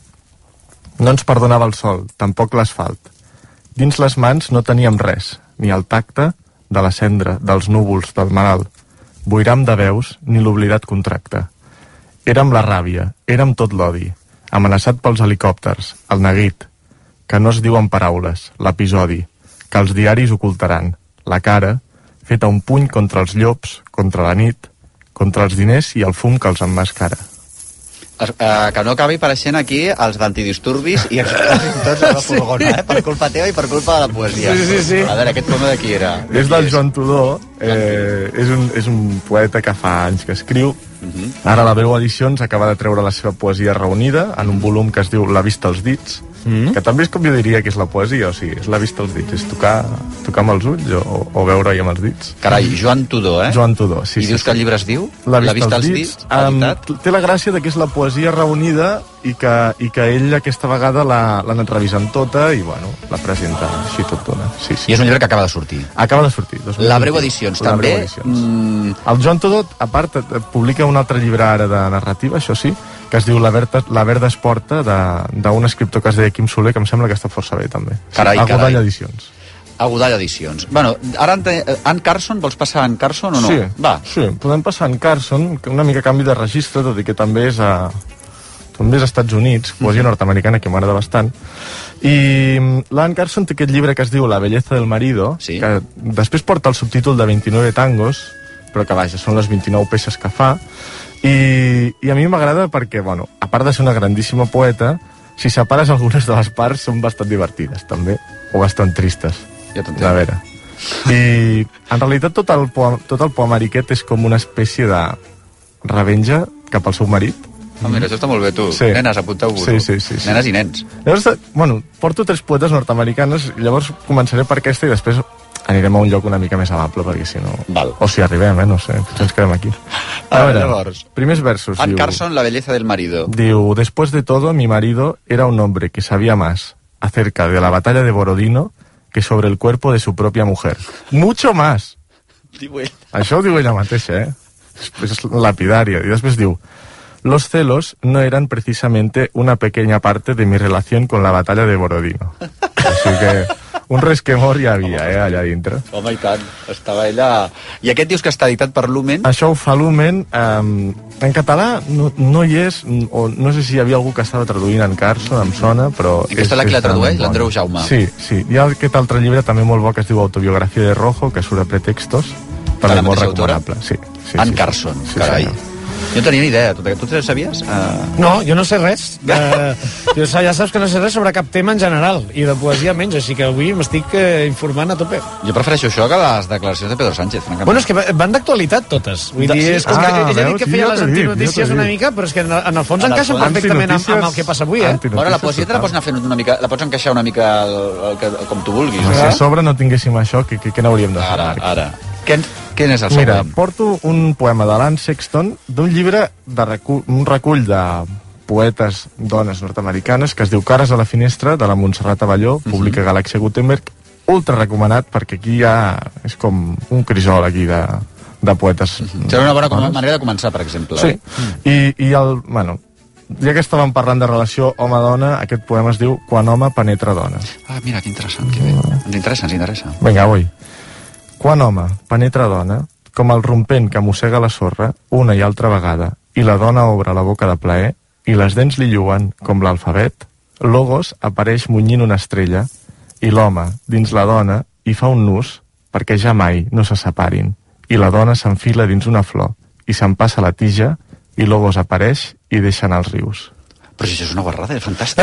No ens perdonava el sol, tampoc l'asfalt. Dins les mans no teníem res, ni el tacte de la cendra, dels núvols, del malalt, boiram de veus, ni l'oblidat contracte. Érem la ràbia, érem tot l'odi, amenaçat pels helicòpters, el neguit, que no es diuen paraules, l'episodi, que els diaris ocultaran, la cara, feta un puny contra els llops, contra la nit, contra els diners i el fum que els emmascara. Es, uh, que no acabi apareixent aquí els d'antidisturbis i explosin tots a la furgona, eh? Per culpa teva i per culpa de la poesia. Sí, sí, sí. A veure, aquest poema de qui era? De és del és? Joan Tudó, eh, és, un, és un poeta que fa anys que escriu. Uh-huh. Ara la Breu Edicions acaba de treure la seva poesia reunida en un volum que es diu La vista als dits, mm. que també és com jo diria que és la poesia, o sigui, és la vista als dits, és tocar, tocar amb els ulls o, o veure-hi amb els dits. Carai, Joan Tudó, eh? Joan Tudó, sí. I sí, dius sí. que el llibre es diu? La vista, la vista als dits. dits um, té la gràcia de que és la poesia reunida i que, i que ell aquesta vegada l'ha anat revisant tota i, bueno, la presenta així tot dona. Sí, sí. I és un llibre que acaba de sortir. Acaba de sortir. La Breu Edicions, la també. Breu Edicions. Mm... El Joan Tudó, a part, publica un altre llibre ara de narrativa, això sí, que es diu La Verda, la Verda es porta, d'un escriptor que es deia Quim Soler, que em sembla que està força bé, també. Carai, sí, carai. Agudall Edicions. Agudall Edicions. Bueno, ara Ann Carson, vols passar a Ann Carson o no? Sí, Va. sí, podem passar a Ann Carson, que una mica canvi de registre, tot i que també és a, també és als Estats Units, poesia mm-hmm. nord-americana, que m'agrada bastant. I l'Ann Carson té aquest llibre que es diu La belleza del marido, sí. que després porta el subtítol de vint-i-nou tangos, però que, vaja, són les vint-i-nou peces que fa, i, i a mi m'agrada perquè, bueno, a part de ser una grandíssima poeta, si separes algunes de les parts són bastant divertides, també, o bastant tristes. Ja t'entenc. A veure. I, en realitat, tot el, poem, tot el poemari aquest és com una espècie de revenja cap al seu marit. Oh, mira, això està molt bé, tu. Sí. Nenes, apunteu-vos. Sí, sí, sí, sí. Nenes i nens. Llavors, bueno, porto tres poetes nord-americanes, llavors començaré per aquesta i després anirem a un lloc una mica més amable, perquè si no... Val. O si arribem, eh? No sé, potser ens quedem aquí. A, a veure, llavors. Primers versos. Ann diu, Carson, La belleza del marido. Diu, después de todo, mi marido era un hombre que sabía más acerca de la batalla de Borodino que sobre el cuerpo de su propia mujer. Mucho más. Diu ell. Això ho diu ella mateixa, eh? És lapidària. I després diu, los celos no eran precisamente una pequeña parte de mi relación con la batalla de Borodino. Així que un resquemor ja havia, eh, allà dintre. Home, i tant. Estava ella... I aquest dius que està editat per Lumen? Això ho fa Lumen. Um, en català no, no hi és, o no sé si hi havia algú que estava traduint en Carson, em sona, però... I aquesta és la que la tradueix? L'Andreu Jaume. Sí, sí. Hi ha aquest altre llibre també molt bo que es diu Autobiografia de Rojo, que surt a Pretextos. També molt recomanable. Sí, sí, Ann sí, Carson, sí, carai. Sí, jo no tenia ni idea. Tu, tu te sabies? Uh... No, jo no sé res. Uh, jo ja saps que no sé res sobre cap tema en general, i de poesia menys, així que avui m'estic uh, informant a tope. Jo prefereixo això que les declaracions de Pedro Sánchez, francament. Bueno, és que van d'actualitat totes. Vull dir, és com ah, que ella ha dit que feia les antinotícies una mica, però és que en el, en el fons en encaixen el perfectament amb, amb el que passa avui, eh? Bueno, la poesia te la pots anar fent una mica, la pots encaixar una mica el, el, el, com tu vulguis. No, si a sobre no tinguéssim això, què, què, què n'hauríem de fer? Ara, ara. Què, quin és el següent? Mira, porto un poema de l'Anne Sexton d'un llibre, de recull, un recull de poetes dones nord-americanes que es diu Cares a la finestra, de la Montserrat Avelló, uh-huh. publica Galàxia Gutenberg, ultra recomanat perquè aquí ja és com un crisol aquí de, de poetes. Uh-huh. Serà una bona dones. manera de començar, per exemple. Sí, uh-huh. I, i el, bueno, ja que estàvem parlant de relació home-dona, aquest poema es diu Quan home penetra dona. Ah, mira, que interessant, que bé. Ens interessa, ens interessa. Vinga, avui. Quan home penetra dona, com el rompent que mossega la sorra una i altra vegada, i la dona obre la boca de plaer, i les dents li lluen com l'alfabet, Logos apareix munyint una estrella i l'home, dins la dona, hi fa un nus perquè ja mai no se separin. I la dona s'enfila dins una flor i s'empassa la tija i Logos apareix i deixa anar els rius. Però si això és una guarrada, és fantàstic.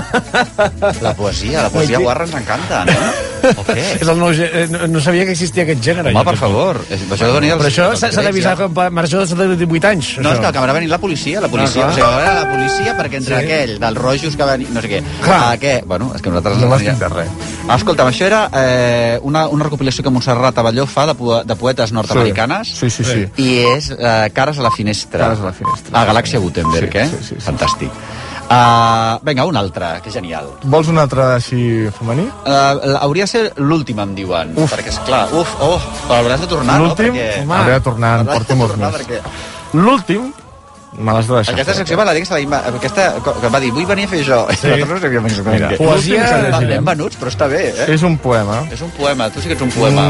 La poesia, la poesia guarra ens encanta, no? O què? És el nou, no, no sabia que existia aquest gènere. Home, per favor. Això de Però això s'ha d'avisar com per major de divuit anys. No, és que acabarà venint la policia, la policia. O sigui, acabarà la policia perquè entre aquell, dels rojos que va venir, no sé què, a què... Bueno, és que nosaltres... No m'estic de res. Escolta'm, això era eh, una, una recopilació que Montserrat Abelló fa de, de poetes nord-americanes. Sí, sí, sí. I és eh, Cares a la finestra. Cares a la finestra. A Galàxia Gutenberg, sí, eh? Sí, sí, sí. Fantàstic. Uh, vinga, un altre, que genial. Vols un altre així femení? Uh, hauria de ser l'últim, em diuen. Uf. Perquè, esclar, uf, oh, però hauràs de tornar, no? L'últim? Perquè... Hauré de tornar, en porto molts més. Perquè... L'últim, me l'has de deixar. Aquesta secció va dir que, aquesta, que va dir, vull venir a fer això. Sí. Nosaltres no sabíem exactament què. Poesia... Ben venuts, però està bé, eh? És un poema. És un poema, tu sí que ets un poema.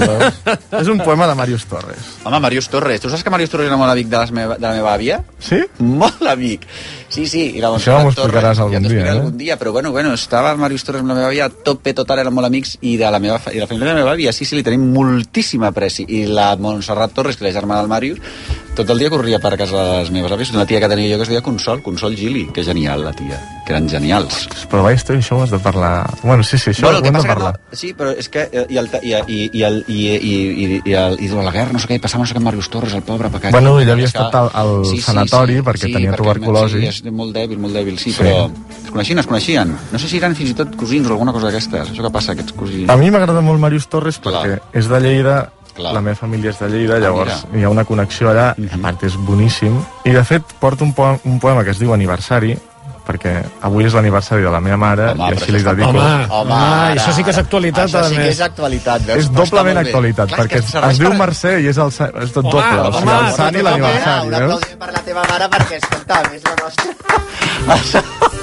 Mm, és un poema de Màrius Torres. Home, Màrius Torres. Tu saps que Màrius Torres era molt amic de, les meva, de la meva àvia? Sí? Molt amic. Sí, sí. I la Això m'ho explicaràs algun ja dia, eh? algun dia, però bueno, bueno, estava Màrius Torres amb la meva àvia, tope total, eren molt amics, i de la meva, i la família de la meva àvia, sí, sí, li tenim moltíssim apreci. I la Montserrat Torres, que és la germana del Màrius, tot el dia corria per casa de les meves àvies, una tia que tenia jo que es deia Consol, Consol Gili, que genial, la tia, que eren genials. Però vaig, això ho has de parlar... Bueno, sí, sí, això bueno, ho hem de parlar. No, sí, però és que... I el, i, i, i, el, i, i, i, i, el, i durant la guerra, no sé què, passava no sé què amb Màrius Torres, el pobre, perquè... Bueno, ell havia estat al, al sí, sí, sanatori sí, perquè sí, tenia perquè, tuberculosi. Sí, és molt dèbil, molt dèbil, sí, sí, però es coneixien, es coneixien. No sé si eren fins i tot cosins o alguna cosa d'aquestes. Això que passa, aquests cosins. A mi m'agrada molt Màrius Torres perquè Clar. és de Lleida, Clar. la meva família és de Lleida, llavors Mira. hi ha una connexió allà, i a part és boníssim. I de fet porto un poema, un poema que es diu Aniversari, perquè avui és l'aniversari de la meva mare, home, i així li dedico. Home, home, home, ara, això sí que és actualitat. Això sí que més. és actualitat, veus? És doblement actualitat, Clar, perquè es, es diu Mercè i és, el, és tot Home, doble, o sigui, home, el sant i l'aniversari, Un veus? aplaudiment per la teva mare, perquè, escolta, és la nostra...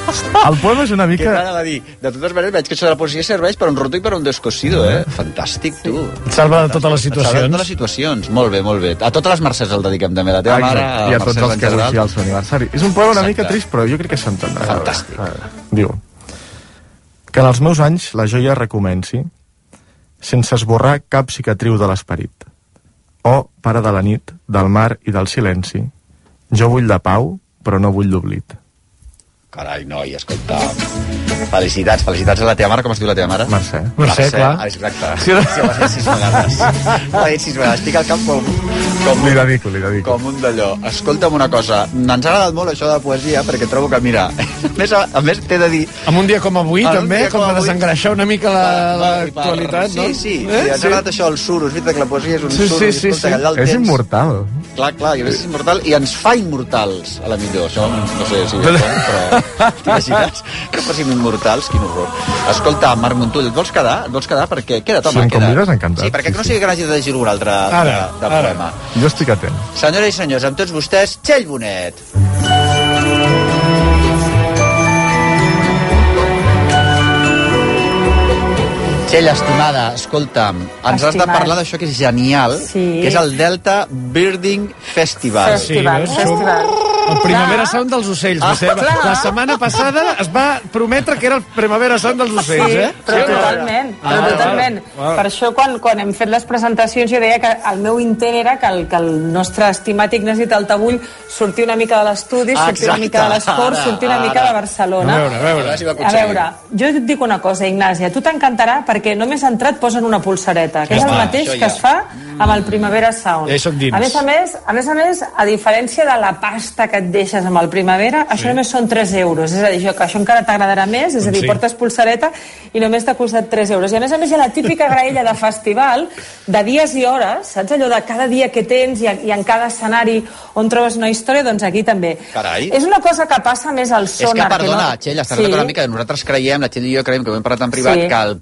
El poema és una Què mica... t'anava a dir? De totes maneres, veig que això de la poesia serveix per un roto i per un descosido, eh? Fantàstic, tu. Et salva de totes les Et salva de situacions. totes les situacions. Molt bé, molt bé. A totes les Mercès el dediquem també, a la teva Exacte, mare, i a tots Mercès els en que avui general. sí al seu aniversari. És un poema una Exacte. mica trist, però jo crec que s'entendrà. Fantàstic. A veure, diu: que en els meus anys la joia recomenci sense esborrar cap cicatriu de l'esperit. Oh, pare de la nit, del mar i del silenci, jo vull la pau, però no vull l'oblit. Carai, noi, escolta... Felicitats, felicitats a la teva mare. Com es diu la teva mare? Mercè. Mercè, clar. Ah, exacte. Sí, ho has dit sis vegades. Ho has dit sis vegades. Estic al camp com, com, Li dedico, li dedico. com un d'allò. Escolta'm una cosa. Ens ha agradat molt això de la poesia, perquè trobo que, mira... A més, a, a més t'he de dir... En un dia com avui, En un també, dia com com per avui. desengreixar una mica la- Va, va, l'actualitat, no? Sí, sí. Eh? sí. Ens Sí. ha agradat això, el suro. És veritat que la poesia és un Sí, suro. sí, i sí, escolta, sí. que allà el És tens. immortal. Clar, clar, i a més és immortal i ens fa immortals, a la millor. Això no sé si bé com, però t'imagines que fóssim immortals? Quin horror. Escolta, Marc Montull, et vols quedar? Et vols quedar? Perquè queda't, home, Si em queda't. convides, encantat. Sí, perquè Sí, no sí. sigui que n'hagi de llegir un altre Ara, de, de ara. poema. Jo estic atent. Senyores i senyors, amb tots vostès, Txell Bonet. Txell, estimada, escolta'm, ens has de Estimat. parlar d'això que és genial, Sí. que és el Delta Birding Festival. Festival, Sí, festival. El Primavera Sound dels ocells. Ah, Vostè, clar. la setmana passada es va prometre que era el Primavera Sound dels ocells, Sí, eh? però totalment, però Ah, totalment. val. Per això, quan, quan hem fet les presentacions, jo deia que el meu intent era que el, que el nostre estimat Ignasi Taltabull sortir una mica de l'estudi, Ah, sortir una mica de l'esport, ara, sortir una ara. mica de Barcelona. A veure, a veure. A veure si ho A aconseguim. veure, jo et dic una cosa, Ignasi, a tu t'encantarà perquè només entrat posen una pulsareta, que Ja és el està, mateix això que ja. es fa amb el Primavera Sound. Ja hi soc dins. A més a més, a més a més, a diferència de la pasta que et deixes amb el Primavera, això només són tres euros, és a dir, això, que això encara t'agradarà més, és a dir, Sí. portes pulsareta i només t'ha costat tres euros. I a més a més hi ha la típica graella de festival de dies i hores, saps allò de cada dia que tens i, i en cada escenari on trobes una història, doncs aquí també. Carai. És una cosa que passa més al És que, sonar. perdona, no... Txell, estàs sí. sí. una mica que nosaltres creiem, la Txell i jo creiem que ho hem parlat en privat, Sí. que el Primavera Sound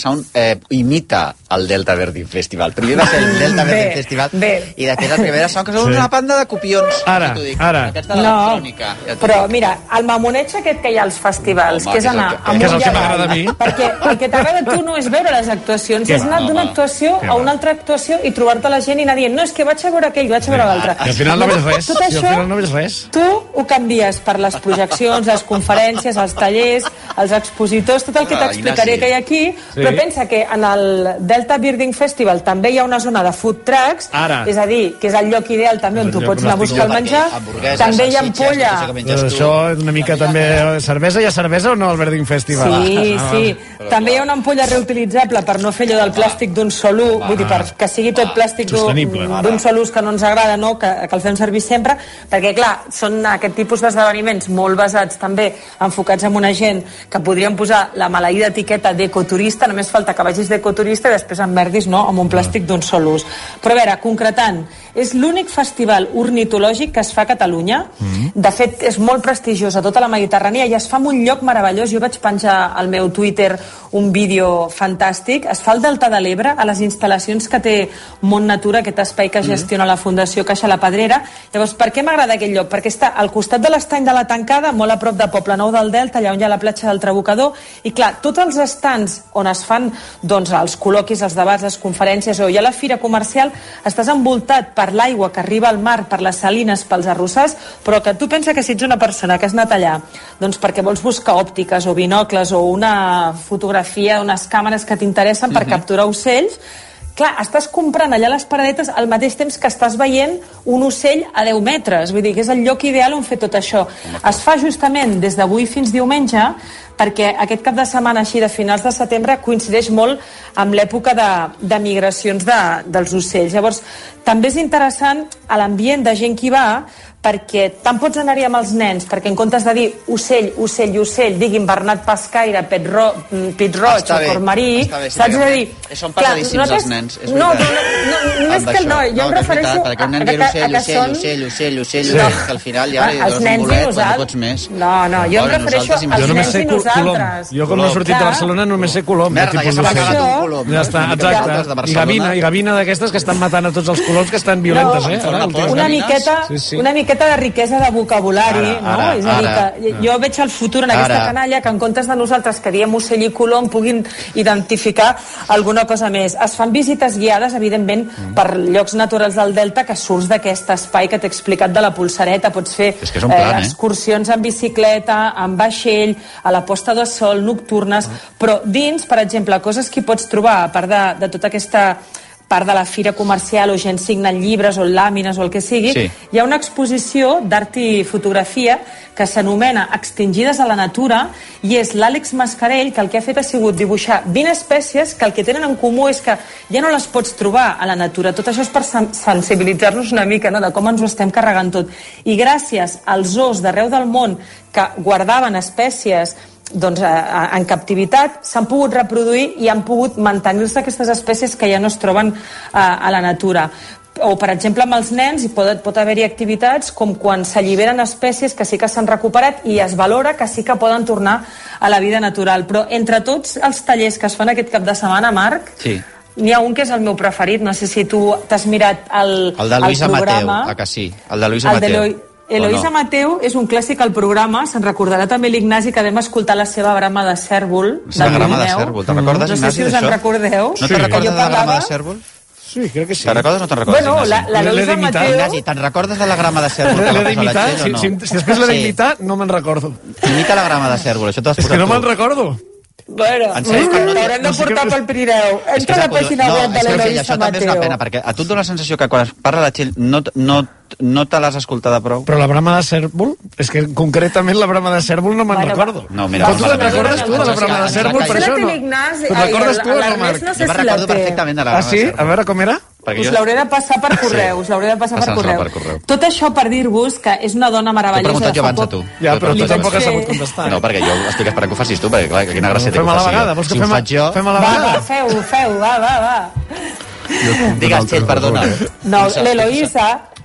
Sound eh, imita el Delta Birding Festival. Primer va ser el Delta Birding Festival bé. i després el Primavera Sound, que són sí. una banda de copions. Ara, ara. Aquests de l'electrònica. No, però mira, el mamoneig aquest que hi ha als festivals, Home, que és anar que, amunt i avall, perquè el que t'agrada a tu no és veure les actuacions, és anar d'una actuació a una altra actuació i trobar-te la gent i anar dient, no, és que vaig a veure aquell, vaig a veure l'altre. I al final no veig res. Tot això, al final no veig res. Tu ho canvies per les projeccions, les conferències, els tallers, els expositors, tot el que t'explicaré que hi ha aquí, sí. Però pensa que en el Delta Birding Festival també hi ha una zona de food trucks, Ara. és a dir, que és el lloc ideal també on tu pots anar a buscar el menjar, també hi ha ampolla. Això és una mica també cervesa, hi ha cervesa o no al Birding Festival? Sí, sí. També hi ha una ampolla reutilitzable per no fer allò del plàstic d'un sol ús, vull dir, que sigui tot plàstic d'un sol ús que no ens agrada, no? que, que el fem servir sempre, perquè clar, són aquest tipus d'esdeveniments molt basats també, enfocats en una gent que podríem posar la maleïda etiqueta d'ecoturista, només falta que vagis d'ecoturista i després enmerdis, no?, amb un plàstic d'un sol ús. Però a veure, concretant, és l'únic festival ornitològic que es fa a Catalunya. Mm. De fet, és molt prestigiós a tota la Mediterrània i es fa en un lloc meravellós. Jo vaig penjar al meu Twitter un vídeo fantàstic. Es fa al Delta de l'Ebre, a les instal·lacions que té Mont Natura, aquest espai que gestiona la Fundació Caixa La Pedrera. Llavors, per què m'agrada aquest lloc? Perquè està al costat de l'estany de la Tancada, molt a prop de Poblenou del Delta, allà on hi ha la platja del Trabucador, i clar, tots els estants on es fan doncs, els col·loquis, els debats, les conferències, o hi ha la fira comercial, estàs envoltat per l'aigua que arriba al mar, per les salines, pels arrossars, però que tu pensa que si ets una persona que has anat allà doncs perquè vols buscar òptiques o binocles o una fotografia, unes càmeres que t'interessen per capturar ocells, clar, estàs comprant allà les paradetes al mateix temps que estàs veient un ocell a deu metres. Vull dir que és el lloc ideal on fer tot això. Es fa justament des d'avui fins diumenge, perquè aquest cap de setmana així de finals de setembre coincideix molt amb l'època de, de migracions de, dels ocells. Llavors, també és interessant a l'ambient de gent que hi va, perquè tant pots anar-hi amb els nens, perquè en comptes de dir ocell, ocell i ocell, diguin Bernat Pescaire, Pet Ro, Pit Roig o Cor Marí, bé, sí, saps a dir... Són pesadíssims els nens, és no, no, no, no, no és que no, jo em refereixo a, perquè un nen diu ocell, ocell, ocell, ocell, ocell, que al final ja li dones un bolet quan no pots més. No, no, jo em refereixo als nens i nosaltres. Jo com no he sortit de Barcelona només sé colom. Merda, ja s'ha acabat un colom. Ja està, exacte. I gavina, i gavina d'aquestes que estan matant a tots els coloms, que estan violentes, eh? Una miqueta, una miqueta de riquesa de vocabulari, ara, no? Ara, és a dir, que jo veig el futur en aquesta ara. canalla que en comptes de nosaltres que diem ocell i colom puguin identificar alguna cosa més. Es fan visites guiades, evidentment, mm. per llocs naturals del Delta, que surts d'aquest espai que t'he explicat de la Polsareta. Pots fer és que és un plan, eh, excursions en bicicleta, en vaixell, a la posta de sol, nocturnes, mm. però dins, per exemple, coses que hi pots trobar, a part de, de tota aquesta part de la fira comercial o gent signant llibres o làmines o el que sigui, sí. Hi ha una exposició d'art i fotografia que s'anomena Extingides a la natura i és l'Àlex Mascarell que el que ha fet ha sigut dibuixar vint espècies que el que tenen en comú és que ja no les pots trobar a la natura. Tot això és per sensibilitzar-nos una mica, no?, de com ens ho estem carregant tot. I gràcies als zoos d'arreu del món que guardaven espècies doncs, en captivitat, s'han pogut reproduir i han pogut mantenir-se aquestes espècies que ja no es troben a, a la natura. O, per exemple, amb els nens hi pot, pot haver-hi activitats com quan s'alliberen espècies que sí que s'han recuperat i es valora que sí que poden tornar a la vida natural. Però entre tots els tallers que es fan aquest cap de setmana, Marc, sí. N'hi ha un que és el meu preferit. No sé si tu t'has mirat el, el de Luisa el programa. Mateu, a que sí? El de Luisa Mateu. Eloïsa no? Mateu és un clàssic al programa, se'n recordarà també l'Ignasi, que vam escoltar la seva brama de cèrvol. La brama de cèrvol, te'n recordes, Ignasi, d'això? No sé si us en recordeu. No te'n recordes de la brama de cèrvol? Sí, crec que sí. Te'n recordes o no te'n recordes, bueno, Ignasi? La, la Eloïsa Mateu... Ignasi, te'n recordes de la grama de cèrvol? L'he d'imitar? Si, no? si, si després l'he d'imitar, no me'n recordo. Imita la grama de cèrvol, això t'ho has posat tu. És que no me'n recordo. Bueno, t'haurem de portar pel Pirineu. Entra a la pàgina web de l'Eloïsa Mateu. Això també és una pena, perquè a tu et dona la sensació que quan es parla la Txell no, no, no te l'has escoltada prou. Però la brama de cèrvol? És que concretament la brama de cèrvol no me'n recordo. No, mira, tu te'n recordes tu de la brama de cèrvol? Per això no. Te'n recordes tu o no, Marc? Jo me'n recordo perfectament de la brama de cèrvol. Ah, sí? A veure, com era? Us l'hauré de passar per correu, us l'hauré de passar per correu. Tot això per dir-vos que és una dona meravellosa. T'he preguntat jo abans a tu. Ja, però tu tampoc has sabut contestar. No, perquè jo estic esperant que ho facis tu, perquè clar, quina gràcia té que ho faci jo. Si ho faig jo... Fem a la vegada. Va, feu-ho, feu, va, va, va. Digues, Txell, perdona. No, l'Eloïsa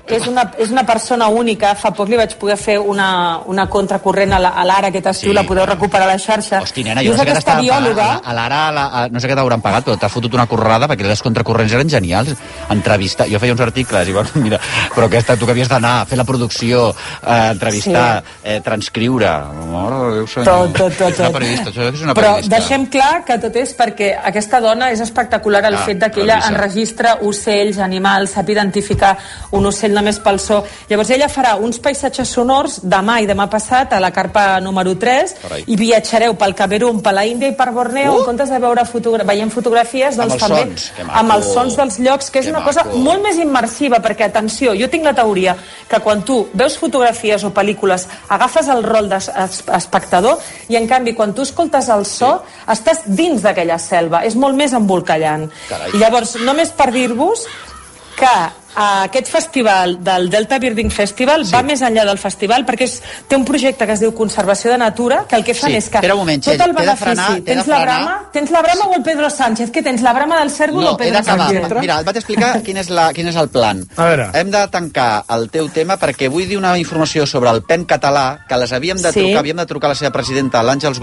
és una, és una persona única. Fa poc li vaig poder fer una, una contracorrent a l'Ara aquest estiu, sí. La podeu recuperar a la xarxa. Hosti, nena, jo no sé què t'estava pagant. A l'Ara, no sé què t'hauran pagat, però t'ha fotut una currada perquè les contracorrents eren genials. Entrevista, jo feia uns articles i bueno, mira, però aquesta, tu que havies d'anar a fer la producció, eh, entrevistar, sí. eh, transcriure. Mare, Déu senyor. Tot, tot, tot. És una periodista, això és una però periodista. Deixem clar que tot és perquè aquesta dona és espectacular el ah, fet que ella enregistra ocells, animals, sap identificar un ocell només pel so. Llavors ella farà uns paisatges sonors demà i demà passat a la carpa número tres. Carai. I viatjareu pel Camerún, per la Índia i per Borneo, uh! en comptes de veure fotogra veient fotografies, doncs amb també sons, amb els sons dels llocs, que és que una maco. Cosa molt més immersiva, perquè, atenció, jo tinc la teoria que quan tu veus fotografies o pel·lícules agafes el rol d'espectador i en canvi quan tu escoltes el so sí. estàs dins d'aquella selva, és molt més embolcallant. Carai. I llavors, només per dir-vos que aquest festival del Delta Birding Festival sí. va més enllà del festival perquè és, té un projecte que es diu Conservació de Natura, que el que fan sí. és que moment, tot el benefici, frenar, tens, la brama, tens la brama o el Pedro Sánchez? Què tens, la brama del cèrvol no, o Pedro Sánchez? Mira, et vaig explicar quin és, la, quin és el plan. Hem de tancar el teu tema perquè vull dir una informació sobre el pen català, que les havíem de trucar, sí. havíem de trucar a la seva presidenta, l'Àngels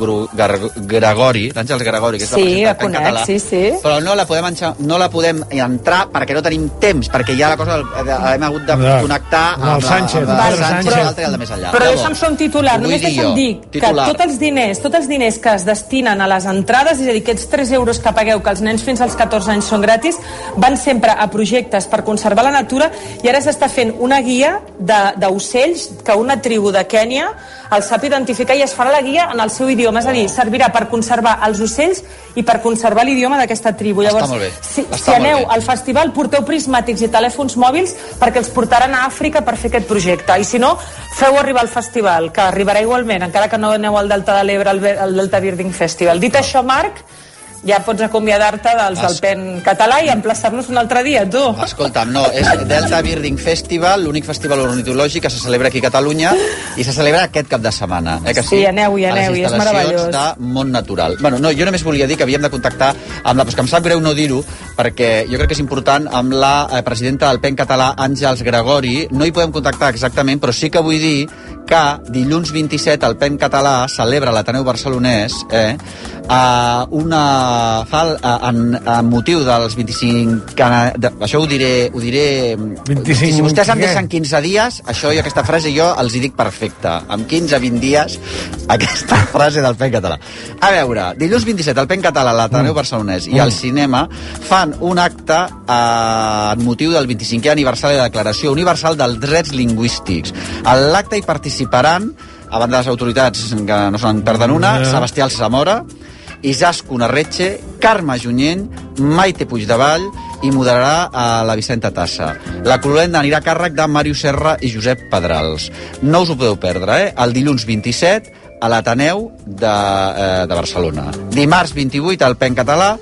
Gregori, l'Àngels Gregori, que és la sí, presidenta del pen conec, català, sí, sí. però no la, podem no la podem entrar perquè no tenim temps, perquè hi ha la cosa del hem hagut de connectar amb, amb el Sánchez, amb el Sánchez i l'altre i el de més enllà. Però deixa'm fer un titular, només deixa'm dir que tots els diners, tots els diners que es destinen a les entrades, és a dir, aquests tres euros que pagueu, que els nens fins als catorze anys són gratis, van sempre a projectes per conservar la natura i ara s'està fent una guia d'ocells que una tribu de Kènia el sap identificar i es farà la guia en el seu idioma, és a dir, servirà per conservar els ocells i per conservar l'idioma d'aquesta tribu. Llavors, si, si aneu al festival, porteu prismàtics i telèfons mòbils perquè els portaran a Àfrica per fer aquest projecte. I si no, feu arribar al festival, que arribarà igualment, encara que no aneu al Delta de l'Ebre, al Delta Birding Festival. Dit això, Marc, ja pots acomiadar-te dels del pen català i emplaçar-nos un altre dia, tu. Escolta'm, no, és Delta Birding Festival, l'únic festival ornitològic que se celebra aquí a Catalunya i se celebra aquest cap de setmana, eh que sí? Sí, aneu i aneu, i és meravellós. A les instal·lacions de Món Natural. Bueno, no, jo només volia dir que havíem de contactar amb la... Pues que em sap greu no dir-ho, perquè jo crec que és important, amb la eh, presidenta del pen català, Àngels Gregori. No hi podem contactar exactament, però sí que vull dir que dilluns vint-i-set el pen català celebra l'Ateneu Barcelonès eh, a una fa en, en motiu dels vint-i-cinc de, això ho diré, ho diré vint-i-cinc, si vostès em deixen quinze dies, això i aquesta frase jo els hi dic perfecta, amb quinze a vint dies aquesta frase del pen català. A veure, dilluns vint-i-set el pen català a l'Ateneu Barcelonès i al cinema fan un acte eh, en motiu del vint-i-cinquè aniversari de la Declaració Universal dels Drets Lingüístics. A l'acte hi participaran, a banda de les autoritats que no se'n perden una, Sebastià Alsamora, Izaskun Arretxe, Carme Junyent, Maite Puigdevall i moderarà a la Vicenta Tassa. La colenda anirà a càrrec de Màrius Serra i Josep Pedrals. No us ho podeu perdre, eh? El dilluns vint-i-set a l'Ateneu de, eh, de Barcelona. Dimarts vint-i-vuit al pen català.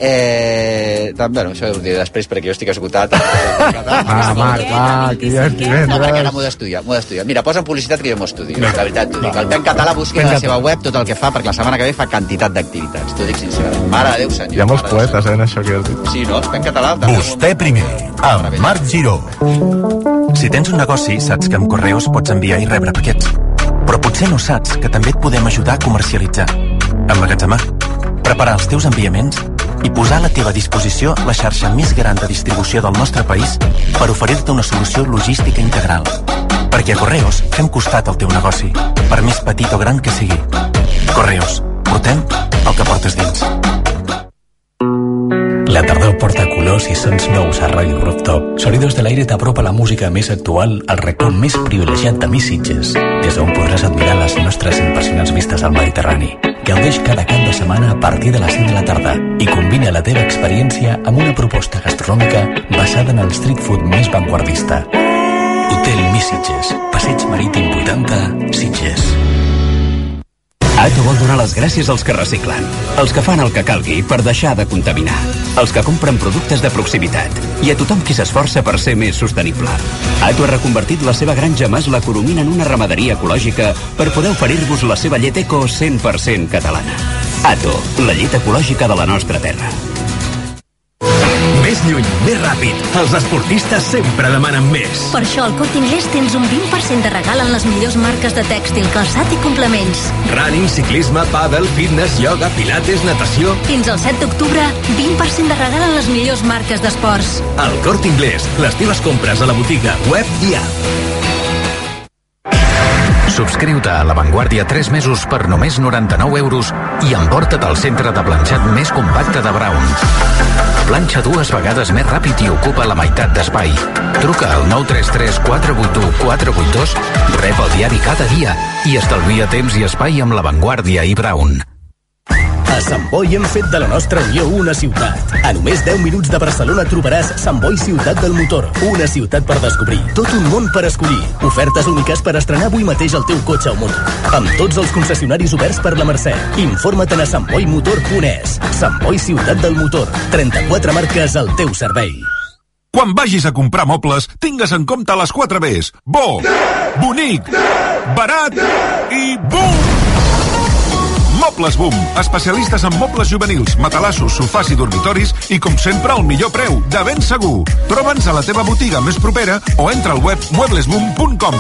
Eh, també, bueno, això ho diré després perquè jo estic esgotat. Ah, Marc, va, que ja és divendres. No, perquè ara m'ho d'estudiar, m'ho d'estudiar. Mira, posa en publicitat que jo m'ho estudio. La veritat, t'ho dic. El pen català busqui a la seva web tot el que fa, perquè la setmana que ve fa quantitat d'activitats. T'ho dic sincerament. Mare de Déu, senyor. Hi ha molts poetes, eh, en això que has dit. Sí, no? Pen català... Vostè primer, amb Marc Giró. Si tens un negoci, saps que amb Correos pots enviar i rebre paquets. Però potser no saps que també et podem ajudar a comercialitzar, emmagatzemar, preparar els teus enviaments i posar a la teva disposició la xarxa més gran de distribució del nostre país per oferir-te una solució logística integral. Perquè a Correos fem costat al teu negoci, per més petit o gran que sigui. Correos, portem el que portes dins. La tardor porta colors i sons nous a Ràdio Rooftop. Sonidos de l'aire t'apropa la música més actual al racó més privilegiat de Més Sitges, des d'on podràs admirar les nostres impressionants vistes al Mediterrani. Gaudeix cada cap de setmana a partir de les cinc de la tarda i combina la teva experiència amb una proposta gastronòmica basada en el street food més vanguardista. Hotel Més Sitges, Passeig Marítim vuitanta, Sitges. Ato vol donar les gràcies als que reciclen, els que fan el que calgui per deixar de contaminar, els que compren productes de proximitat i a tothom qui s'esforça per ser més sostenible. Ato ha reconvertit la seva granja Mas la Coromina en una ramaderia ecològica per poder oferir-vos la seva llet eco cent per cent catalana. Ato, la llet ecològica de la nostra terra. Ves més lluny, més ràpid. Els esportistes sempre demanen més. Per això al Corte Inglés tens un vint per cent de regal en les millors marques de tèxtil, calçat i complements. Running, ciclisme, pàdel, fitness, ioga, pilates, natació... Fins al set d'octubre, vint per cent de regal en les millors marques d'esports. El Corte Inglés, les teves compres a la botiga, web i app. Subscriu-te a La Vanguardia tres mesos per només noranta-nou euros i emporta't el centre de planxat més compacte de Braun. Planxa dues vegades més ràpid i ocupa la meitat d'espai. Truca al nou tres tres quatre vuit u quatre vuit dos, rep el diari cada dia i estalvia temps i espai amb La Vanguardia i Braun. A Sant Boi hem fet de la nostra Unió una ciutat. A només deu minuts de Barcelona trobaràs Sant Boi Ciutat del Motor. Una ciutat per descobrir, tot un món per escollir. Ofertes úniques per estrenar avui mateix el teu cotxe o moto. Amb tots els concessionaris oberts per la Mercè. Informa't a sant boi motor punt es. Sant Boi Ciutat del Motor. trenta-quatre marques al teu servei. Quan vagis a comprar mobles, tingues en compte les quatre Bs. Bo, bonic, barat i BOOM! Mobles Boom, especialistes en mobles juvenils, matalassos, sofàs i dormitoris i, com sempre, al millor preu, de ben segur. Troba'ns a la teva botiga més propera o entra al web muebles boom punt com.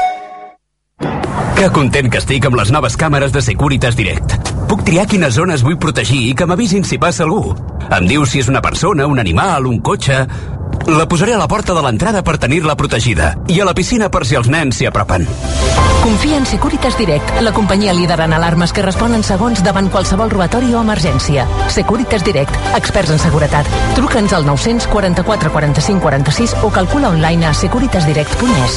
Que content que estic amb les noves càmeres de Securitas Direct. Puc triar quines zones vull protegir i que m'avisin si passa algú. Em diu si és una persona, un animal, un cotxe... La posaré a la porta de l'entrada per tenir-la protegida i a la piscina per si els nens s'hi apropen. Confia en Securitas Direct, la companyia líder en alarmes que respon en segons davant qualsevol robatori o emergència. Securitas Direct, experts en seguretat. Truca'ns al nou quaranta-quatre quaranta-cinc quaranta-sis o calcula online a securitas direct punt es.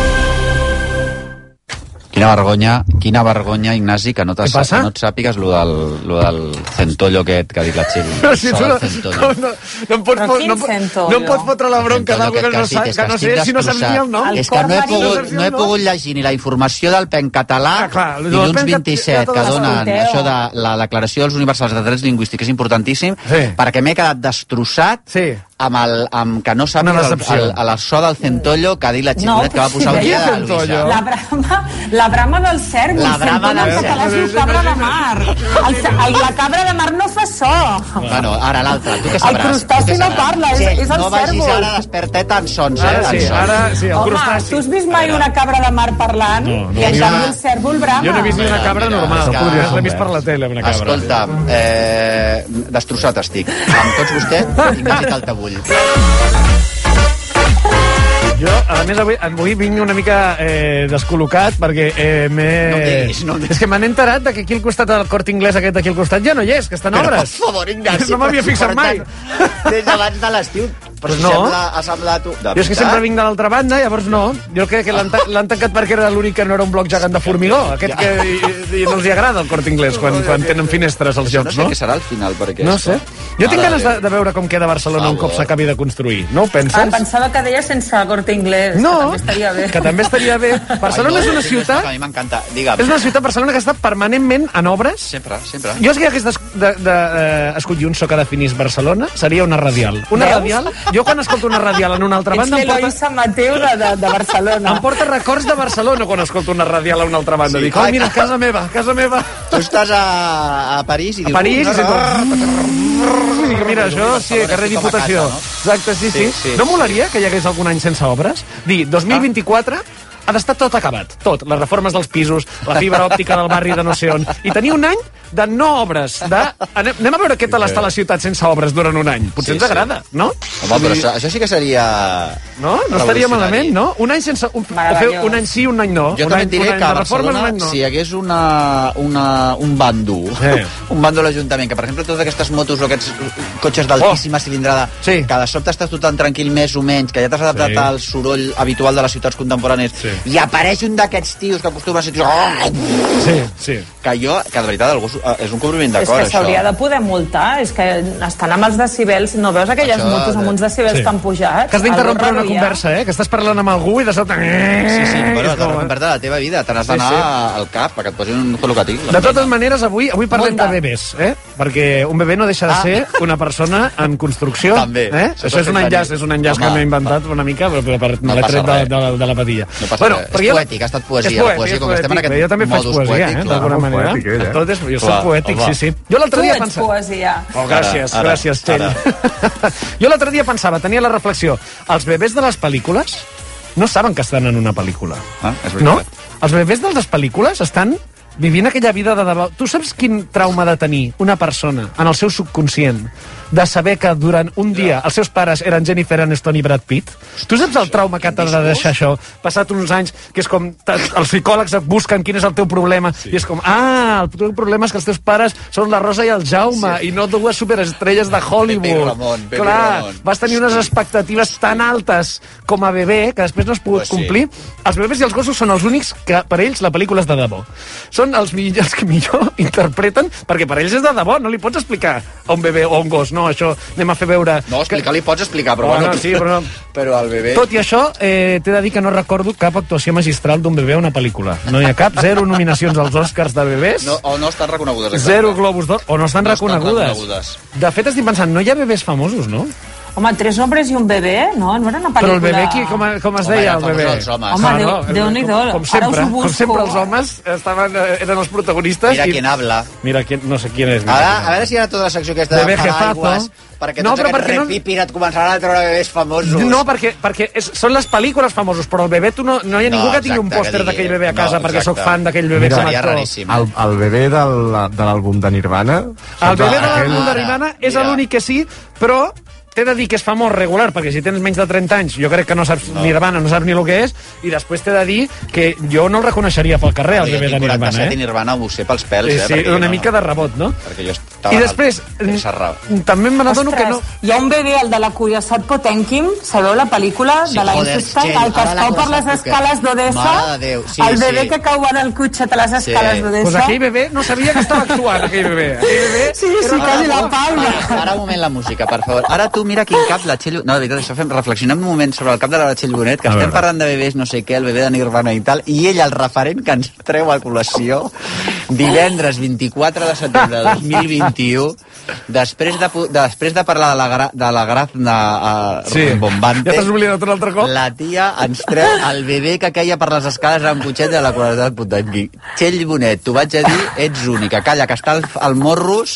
Quina vergonya, quina vergonya, Ignasi, que no, que no et sàpigues lo del, lo del centollo aquest que ha dit la Txell. Però si tu no, no, no, no, em pots, no, no, no em pots fotre la bronca d'algú que, no, sa, que no sé si no saps ni el nom. És que no he pogut, no he pogut llegir ni la informació del P E N català ah, clar, dilluns vint-i-set, que donen això de la declaració dels universals de drets lingüístics, és importantíssim, sí. Perquè m'he quedat destrossat sí. amb, el, amb que no sàpigues el, el, el, el so del centollo que ha dit la Txell, no, que va posar un dia de Luisa. La brama, la brama del cèrvol. La brama del cèrvol. És cabra de mar. El, el, la cabra de mar no fa so. Bueno, ara l'altre, tu què sabràs? El crustaci no parla, és, és el cèrvol. No vagis ara despertet en sons, eh? Ara sí, ara sí, el crustaci. Home, tu has vist mai una cabra de mar parlant? No, no, I en canvi el cèrvol brama. Jo no he vist ni una cabra normal. L'he vist per la tele, una cabra. Escolta, eh, destrossat estic. Amb tots vostès, Ignasi Taltabull. Jo, a més, avui, avui vinc una mica eh, descol·locat perquè eh, m'he... No diguis, no diguis. És que m'han enterat de que aquí al costat del Corte Inglés, aquest aquí al costat, ja no hi és, que estan obres. Però, per favor, Ignasi... No m'havia fixat mai. Des d'abans de l'estiu. Però no. Sembla, ha semblat... Jo és que sempre vinc de l'altra banda, llavors no. Jo crec que l'han tancat perquè era l'únic que no era un bloc gegant de formigó. Aquest que i, i no els hi agrada el Corte Inglés quan, quan tenen finestres als llocs, no? No sé què serà al final, perquè... No sé. Jo tinc ganes de, de veure com queda Barcelona un cop s'acabi de construir. No ho penses? Ah, pensava que deia sense Corte Inglés. No, que també estaria bé. Que també estaria bé. Barcelona és una ciutat... A mi m'encanta, digue'm. És una ciutat, Barcelona, que està permanentment en obres. Sempre, sempre. Jo, si hagués d'escollir un so que definís Barcelona, seria una radial. Una Veus? radial... Jo quan escolto una radial en una altra banda... Ets l'Eloïsa Mateu de, de, de Barcelona. Em porta records de Barcelona quan escolto una radial a una altra banda. Sí, Dic, oh, mira, casa meva, casa meva. Tu estàs a, a París i dius... A París i dius... Mira, això sí, carrer Diputació. Exacte, sí, sí. No molaria que hi hagués algun any sense obres? Dir, dos mil vint-i-quatre... ha d'estar tot acabat, tot. Les reformes dels pisos, la fibra òptica del barri de no sé on. I tenir un any de no obres. De... Anem, anem a veure què tal està la ciutat sense obres durant un any. Potser sí, ens agrada, sí. No? Home, però això, això sí que seria... No? No estaria malament, no? Un any sense... Un, fer un any sí, un any no. Jo un també et diré que a Barcelona, no. Si hi hagués una, una, un bando, sí. un bando a l'Ajuntament, que per exemple totes aquestes motos o aquests cotxes d'altíssima oh. cilindrada, sí. que de sobte estàs tu tan tranquil més o menys, que ja t'has adaptat sí. al soroll habitual de les ciutats contemporànies, sí. i apareix un d'aquests tios que acostumen a ser tios... Oh! Sí, sí. Que jo, que de veritat, algú, és un cobriment d'acord, això. És que s'hauria de poder multar, és que estan amb els decibels, no veus aquelles això, motos amb uns decibels sí. tan pujats? Que has d'interrompre una conversa, eh? Que estàs parlant amb algú i de sobte... Sí, sí, bueno, t'has de perdre la teva vida, te n'has d'anar sí, sí. al cap, perquè et posin un col·locatiu. De totes maneres, avui avui parlem Molta. de bebès, eh? Perquè un bebè no deixa de ser ah. una persona en construcció. També. Eh? Això és un enllaç, és un enllaç que m'he inventat una mica, però per, per, me l'he tret de, de, de la patilla. No passa bueno, res. És poètic, ha estat poesia. La poesia, com que estem en aquest jo també faig poesia, poètic, eh, d'alguna manera. Poètic, tot és, jo soc poètic, sí, sí. Jo l'altre dia pensava... Tu ets poesia. Oh, gràcies, ara, gràcies, Txell. Jo l'altre dia pensava, tenia la reflexió, els bebès de les pel·lícules no saben que estan en una pel·lícula. Ah, és veritat. No? Els bebès de les pel·lícules estan vivint aquella vida de debò. Tu saps quin trauma ha de tenir una persona en el seu subconscient de saber que durant un dia els seus pares eren Jennifer Aniston i Brad Pitt? Tu saps el trauma que t'ha de deixar això? Passat uns anys, que és com els psicòlegs et busquen quin és el teu problema, sí. I és com, ah, el teu problema és que els teus pares són la Rosa i el Jaume, sí. I no dues superestrelles de Hollywood. Pepe Ramon, Pepe Clar, Ramon. vas tenir unes expectatives tan altes com a bebè que després no has pogut pues complir. Sí. Els bebès i els gossos són els únics que per ells la pel·lícula és de debò. Són els, els que millor interpreten, perquè per ells és de debò, no li pots explicar a un bebè o a un gos, no, això anem a fer veure... No, explicar li pots explicar, però oh, bueno... No, sí, però, no. Però el bebè... Tot i això, eh, t'he de dir que no recordo cap actuació magistral d'un bebè a una pel·lícula. No hi ha cap, zero nominacions als Oscars de bebès. No, o no estan reconegudes. Exacte. Zero Globus d'Or, o no estan, no reconegudes. estan reconegudes. De fet, estic pensant, no hi ha bebès famosos, no? Home, tres hombres i un bebè, no? No era una pel·lícula... Però el bebè, qui, com, com es deia, el bebè? Home, ah, no, Déu-n'hi-do, com, com sempre, com sempre els homes estaven, eren els protagonistes. Mira i... quién habla. Mira, quién, no sé quién és. Ara, a veure si ara tota la secció aquesta de paraigües, perquè no, tots aquests perquè repipin et començaran a treure bebès famosos. No, perquè, perquè és, són les pel·lícules famosos, però el bebè, tu no, no hi ha ningú no, que tingui un pòster d'aquell bebè a casa, no, perquè sóc fan d'aquell bebè com a actor. El, el bebè del, de l'àlbum de Nirvana... El bebè de l'àlbum de Nirvana és l'únic que sí, però... T'he de dir que és famós regular, perquè si tens menys de trenta anys, jo crec que no saps no. Nirvana, no saps ni el que és, i després t'he de dir que jo no el reconeixeria pel carrer, el bebè de Nirvana. quaranta-set i Nirvana ho sé pels pèls, sí, eh? Sí, una no, mica de rebot, no? Perquè jo estava... I després, també me n'adono que no... Hi ha un bebè, el de la Curiosat Potemkin, sabeu la pel·lícula sí, de la Einstein, el que es cau per les escales d'Odessa, sí, el bebè sí. que cau del cotxet a les escales sí. d'Odessa. Pues aquell bebè no sabia que estava actuant, aquell bebè. Aquell bebè sí, sí, quasi la palma. Ara un moment la música, per favor. Ara tu mira quin cap la Txell... No, de veritat, això fem, reflexionem un moment sobre el cap de la Txell Bonet, que a estem veure. Parlant de bebès, no sé què, el bebè de Nirvana i tal, i ell, el referent que ens treu a col·lació, divendres vint-i-quatre de setembre de dos mil vint-i-u, després de, després de parlar de la, gra, de la Grazna uh, sí. Bombante, ja t'has oblidat un altre cop? La tia ens treu el bebè que queia per les escales amb cotxet de la Curiosat Potemkin. Txell Bonet, t'ho vaig a dir, ets única. Calla, que està al, al morros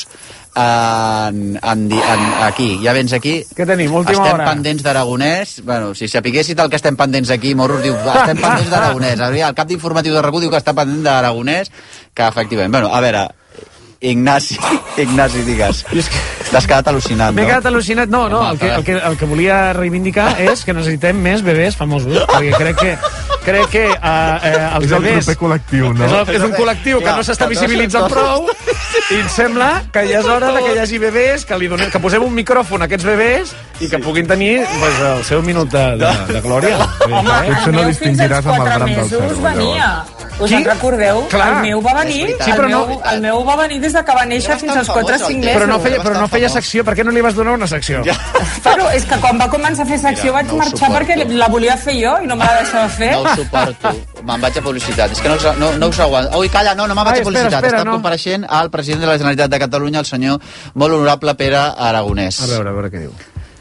En, en, en, aquí, ja vens aquí. Què tenim? Última estem hora. Estem pendents d'Aragonès. Bueno, si sapiguessis el que estem pendents aquí, Morros diu, estem pendents d'Aragonès. El cap d'informatiu de RAC u diu que està pendent d'Aragonès, que efectivament... Bueno, a veure, Ignasi, Ignasi, digues. T'has quedat al·lucinat, no? M'he quedat al·lucinat, no, no. El que, el, que, el que volia reivindicar és que necessitem més bebès famosos, perquè crec que crec que uh, uh, els és bebès... És el proper col·lectiu, no? És, el, és un col·lectiu que no s'està visibilitzant prou i em sembla que ja és hora que hi hagi bebès, que, li donem, que posem un micròfon a aquests bebès i que puguin tenir pues, el seu minut de, de, de glòria. Home, el meu fins als quatre mesos venia. Us en recordeu? Clar. El meu va venir, sí, el, meu, no... el meu va venir des de que va néixer fins als quatre o cinc mesos. Però no feia, però no feia secció, per què no li vas donar una secció? Ja. Però és que quan va començar a fer secció Mira, vaig no marxar perquè la volia fer jo i no me la deixava fer. No ho suporto, me'n vaig a publicitat. És que no, no, no us aguanto. Ui, calla, no, no me'n vaig Ai, a publicitat. Espera, espera, Està no. compareixent el president de la Generalitat de Catalunya, el senyor molt honorable Pere Aragonès. A veure, a veure què diu.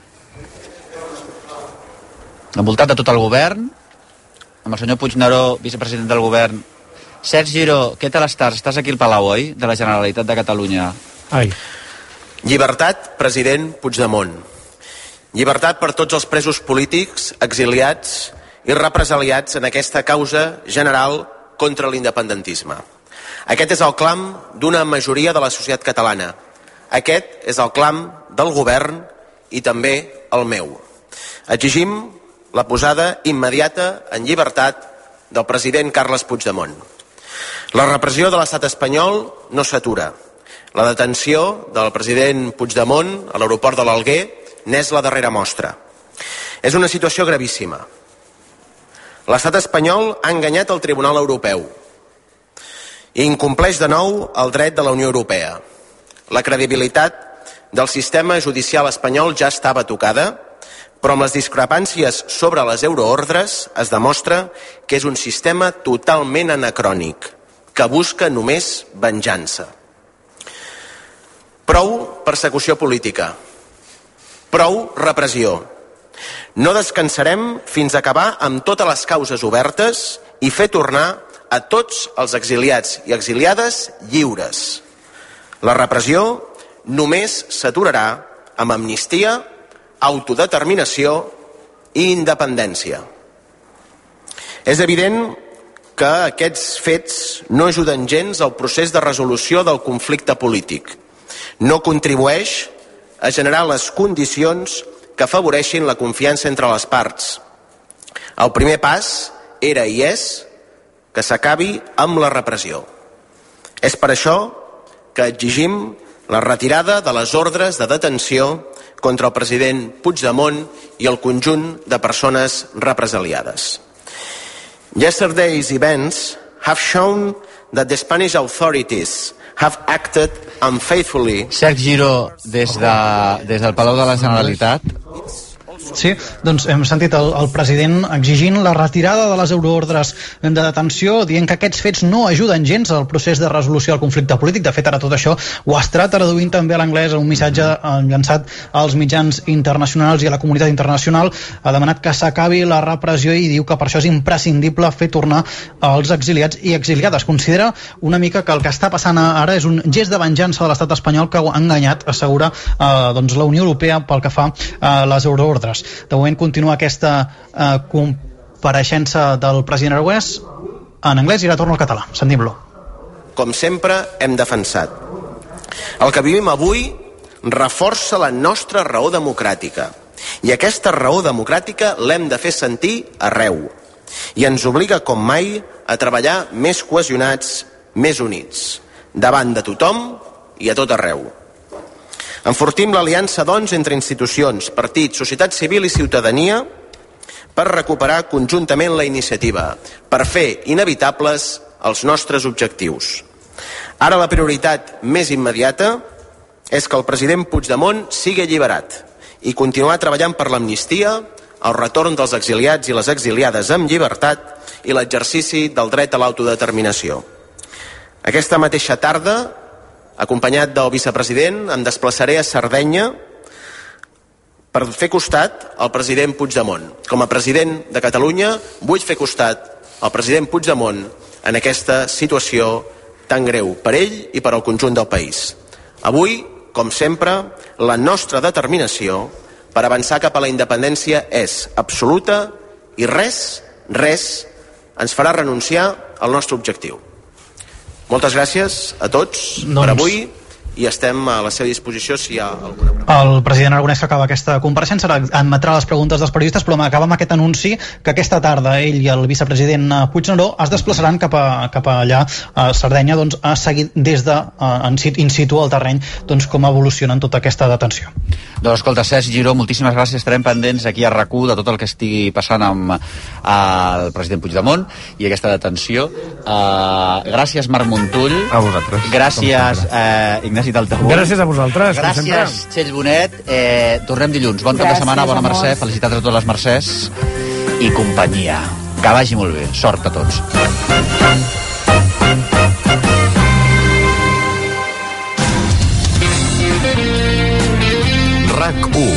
Envoltat de tot el govern, amb el senyor Puigneró, vicepresident del govern. Sergi Giró, què tal estàs? Estàs aquí al Palau, oi? De la Generalitat de Catalunya. Ai. Llibertat, president Puigdemont. Llibertat per tots els presos polítics, exiliats i represaliats en aquesta causa general contra l'independentisme. Aquest és el clam d'una majoria de la societat catalana. Aquest és el clam del govern i també el meu. Exigim la posada immediata en llibertat del president Carles Puigdemont. La repressió de l'estat espanyol no s'atura. La detenció del president Puigdemont a l'aeroport de l'Alguer n'és la darrera mostra. És una situació gravíssima. L'estat espanyol ha enganyat el Tribunal Europeu i incompleix de nou el dret de la Unió Europea. La credibilitat del sistema judicial espanyol ja estava tocada, però amb les discrepàncies sobre les euroordres es demostra que és un sistema totalment anacrònic, que busca només venjança. Prou persecució política. Prou repressió. No descansarem fins a acabar amb totes les causes obertes i fer tornar a tots els exiliats i exiliades lliures. La repressió només s'aturarà amb amnistia, autodeterminació i independència. És evident que aquests fets no ajuden gens al procés de resolució del conflicte polític. No contribueix a generar les condicions que afavoreixin la confiança entre les parts. El primer pas era i és que s'acabi amb la repressió. És per això que exigim la retirada de les ordres de detenció contra el president Puigdemont i el conjunt de persones represaliades. Yesterday's events have shown that the Spanish authorities have acted unfaithfully. Sergi Giró, des, de, des del Palau de la Generalitat. Sí, doncs hem sentit el, el president exigint la retirada de les euroordres de detenció, dient que aquests fets no ajuden gens al procés de resolució del conflicte polític. De fet, ara tot això ho està traduint també a l'anglès un missatge llançat als mitjans internacionals i a la comunitat internacional. Ha demanat que s'acabi la repressió i diu que per això és imprescindible fer tornar els exiliats i exiliades. Considera una mica que el que està passant ara és un gest de venjança de l'estat espanyol que ha enganyat, assegura eh, doncs, la Unió Europea pel que fa a les euroordres. De moment continua aquesta eh, compareixença del president Aragonès en anglès i ara torno al català. Sentim-lo. Com sempre hem defensat. El que vivim avui reforça la nostra raó democràtica i aquesta raó democràtica l'hem de fer sentir arreu i ens obliga com mai a treballar més cohesionats, més units, davant de tothom i a tot arreu. Enfortim l'aliança, doncs, entre institucions, partits, societat civil i ciutadania per recuperar conjuntament la iniciativa, per fer inevitables els nostres objectius. Ara la prioritat més immediata és que el president Puigdemont sigui alliberat i continuar treballant per l'amnistia, el retorn dels exiliats i les exiliades amb llibertat i l'exercici del dret a l'autodeterminació. Aquesta mateixa tarda, acompanyat del vicepresident, em desplaçaré a Sardenya per fer costat al president Puigdemont. Com a president de Catalunya vull fer costat al president Puigdemont en aquesta situació tan greu per ell i per al conjunt del país. Avui, com sempre, la nostra determinació per avançar cap a la independència és absoluta i res, res ens farà renunciar al nostre objectiu. Moltes gràcies a tots doncs... per avui i estem a la seva disposició si hi ha alguna pregunta. El president Aragonès que acaba aquesta compareixença admetrà les preguntes dels periodistes, però m'acaba amb aquest anunci que aquesta tarda ell i el vicepresident Puigneró es desplaçaran cap, a, cap a allà a Sardenya doncs, a seguir des de uh, in situ al terreny doncs, com evoluciona tota aquesta detenció. Doncs escolta, Sergi Giró, moltíssimes gràcies, estarem pendents aquí a RAC u de tot el que estigui passant amb el president Puigdemont i aquesta detenció. Uh, gràcies Marc Montull. A vosaltres. Gràcies uh, Ignasi Daltabú. Gràcies a vosaltres. Gràcies Txell Bonet. Eh, tornem dilluns. Bon cap de setmana, bona Mercè. Felicitats a totes les Mercès i companyia. Que vagi molt bé. Sort a tots. RAC u.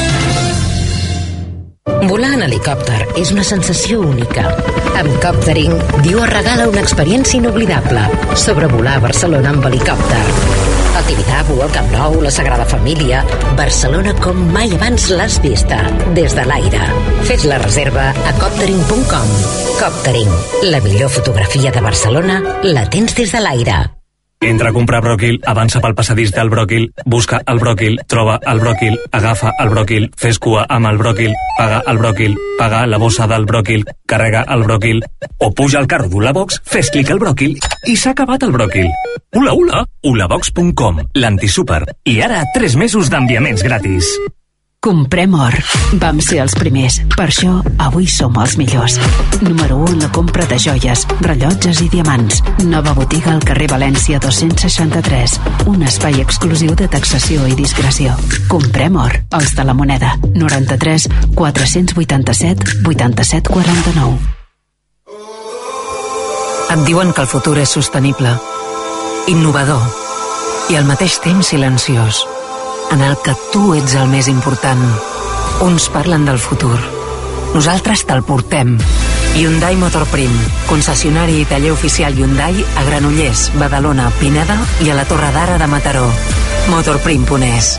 Volar en helicòpter és una sensació única. Amb Coptering, Dior regala una experiència inoblidable. Sobrevolar Barcelona amb helicòpter. El Tibidabo, el Camp Nou, la Sagrada Família... Barcelona com mai abans l'has vista, des de l'aire. Fes la reserva a coptering punt com. Coptering, la millor fotografia de Barcelona la tens des de l'aire. Entra a comprar bròquil, avança pel passadís del bròquil, busca el bròquil, troba el bròquil, agafa el bròquil, fes cua amb el bròquil, paga el bròquil, paga la bossa del bròquil, carrega el bròquil, o puja al carro d'Ulabox, fes clic al bròquil i s'ha acabat el bròquil. Ula, ula! ulabox punt com, l'antisúper. I ara, tres mesos d'enviaments gratis. Comprem or. Vam ser els primers. Per això, avui som els millors. Número u en la compra de joies, rellotges i diamants. Nova botiga al carrer València dos-cents seixanta-tres. Un espai exclusiu de taxació i discreció. Comprem or. Els de la moneda. noranta-tres quatre-cents vuitanta-set vuitanta-set quaranta-nou. Et diuen que el futur és sostenible, innovador i al mateix temps silenciós, en el que tu ets el més important. Uns parlen del futur, nosaltres te'l portem. Hyundai Motorprim, concessionari i taller oficial Hyundai a Granollers, Badalona, Pineda i a la Torre d'Ara de Mataró. motorprim punt es.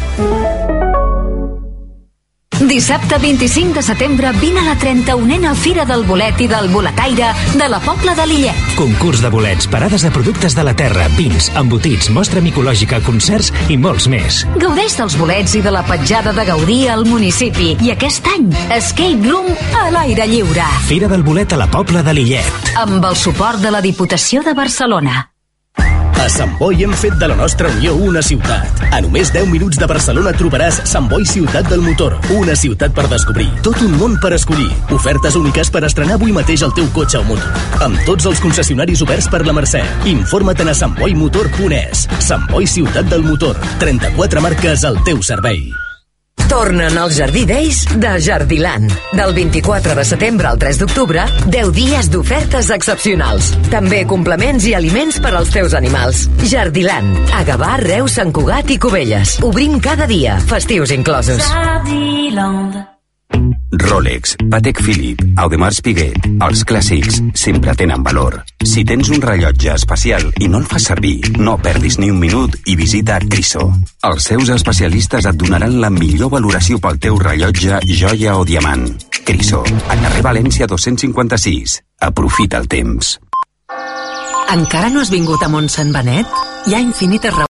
Dissabte vint-i-cinc de setembre vine a la trenta-unena Fira del Bolet i del Boletaire de la Pobla de Lillet. Concurs de bolets, parades de productes de la terra, vins, embotits, mostra micològica, concerts i molts més. Gaudeix dels bolets i de la petjada de gaudir al municipi. I aquest any, Escape Room a l'aire lliure. Fira del Bolet a la Pobla de Lillet. Amb el suport de la Diputació de Barcelona. A Sant Boi hem fet de la nostra Unió una ciutat. A només deu minuts de Barcelona trobaràs Sant Boi Ciutat del Motor. Una ciutat per descobrir, tot un món per escollir. Ofertes úniques per estrenar avui mateix el teu cotxe o moto. Amb tots els concessionaris oberts per la Mercè. Informa't a sant boi motor punt es. Sant Boi Ciutat del Motor. trenta-quatre marques al teu servei. Tornen al Jardí Days de Jardiland. Del vint-i-quatre de setembre al tres d'octubre, deu dies d'ofertes excepcionals. També complements i aliments per als teus animals. Jardiland, a Gavà, Reus, Sant Cugat i Cubelles. Obrim cada dia, festius inclosos. Jardiland. Rolex, Patek Philippe, Audemars Piguet, els clàssics sempre tenen valor. Si tens un rellotge especial i no el fas servir, no perdis ni un minut i visita Criso. Els seus especialistes et donaran la millor valoració pel teu rellotge, joia o diamant. Criso, a carrer València dos-cents cinquanta-sis. Aprofita el temps. Encara no has vingut a Montsant Benet? Hi ha infinites raons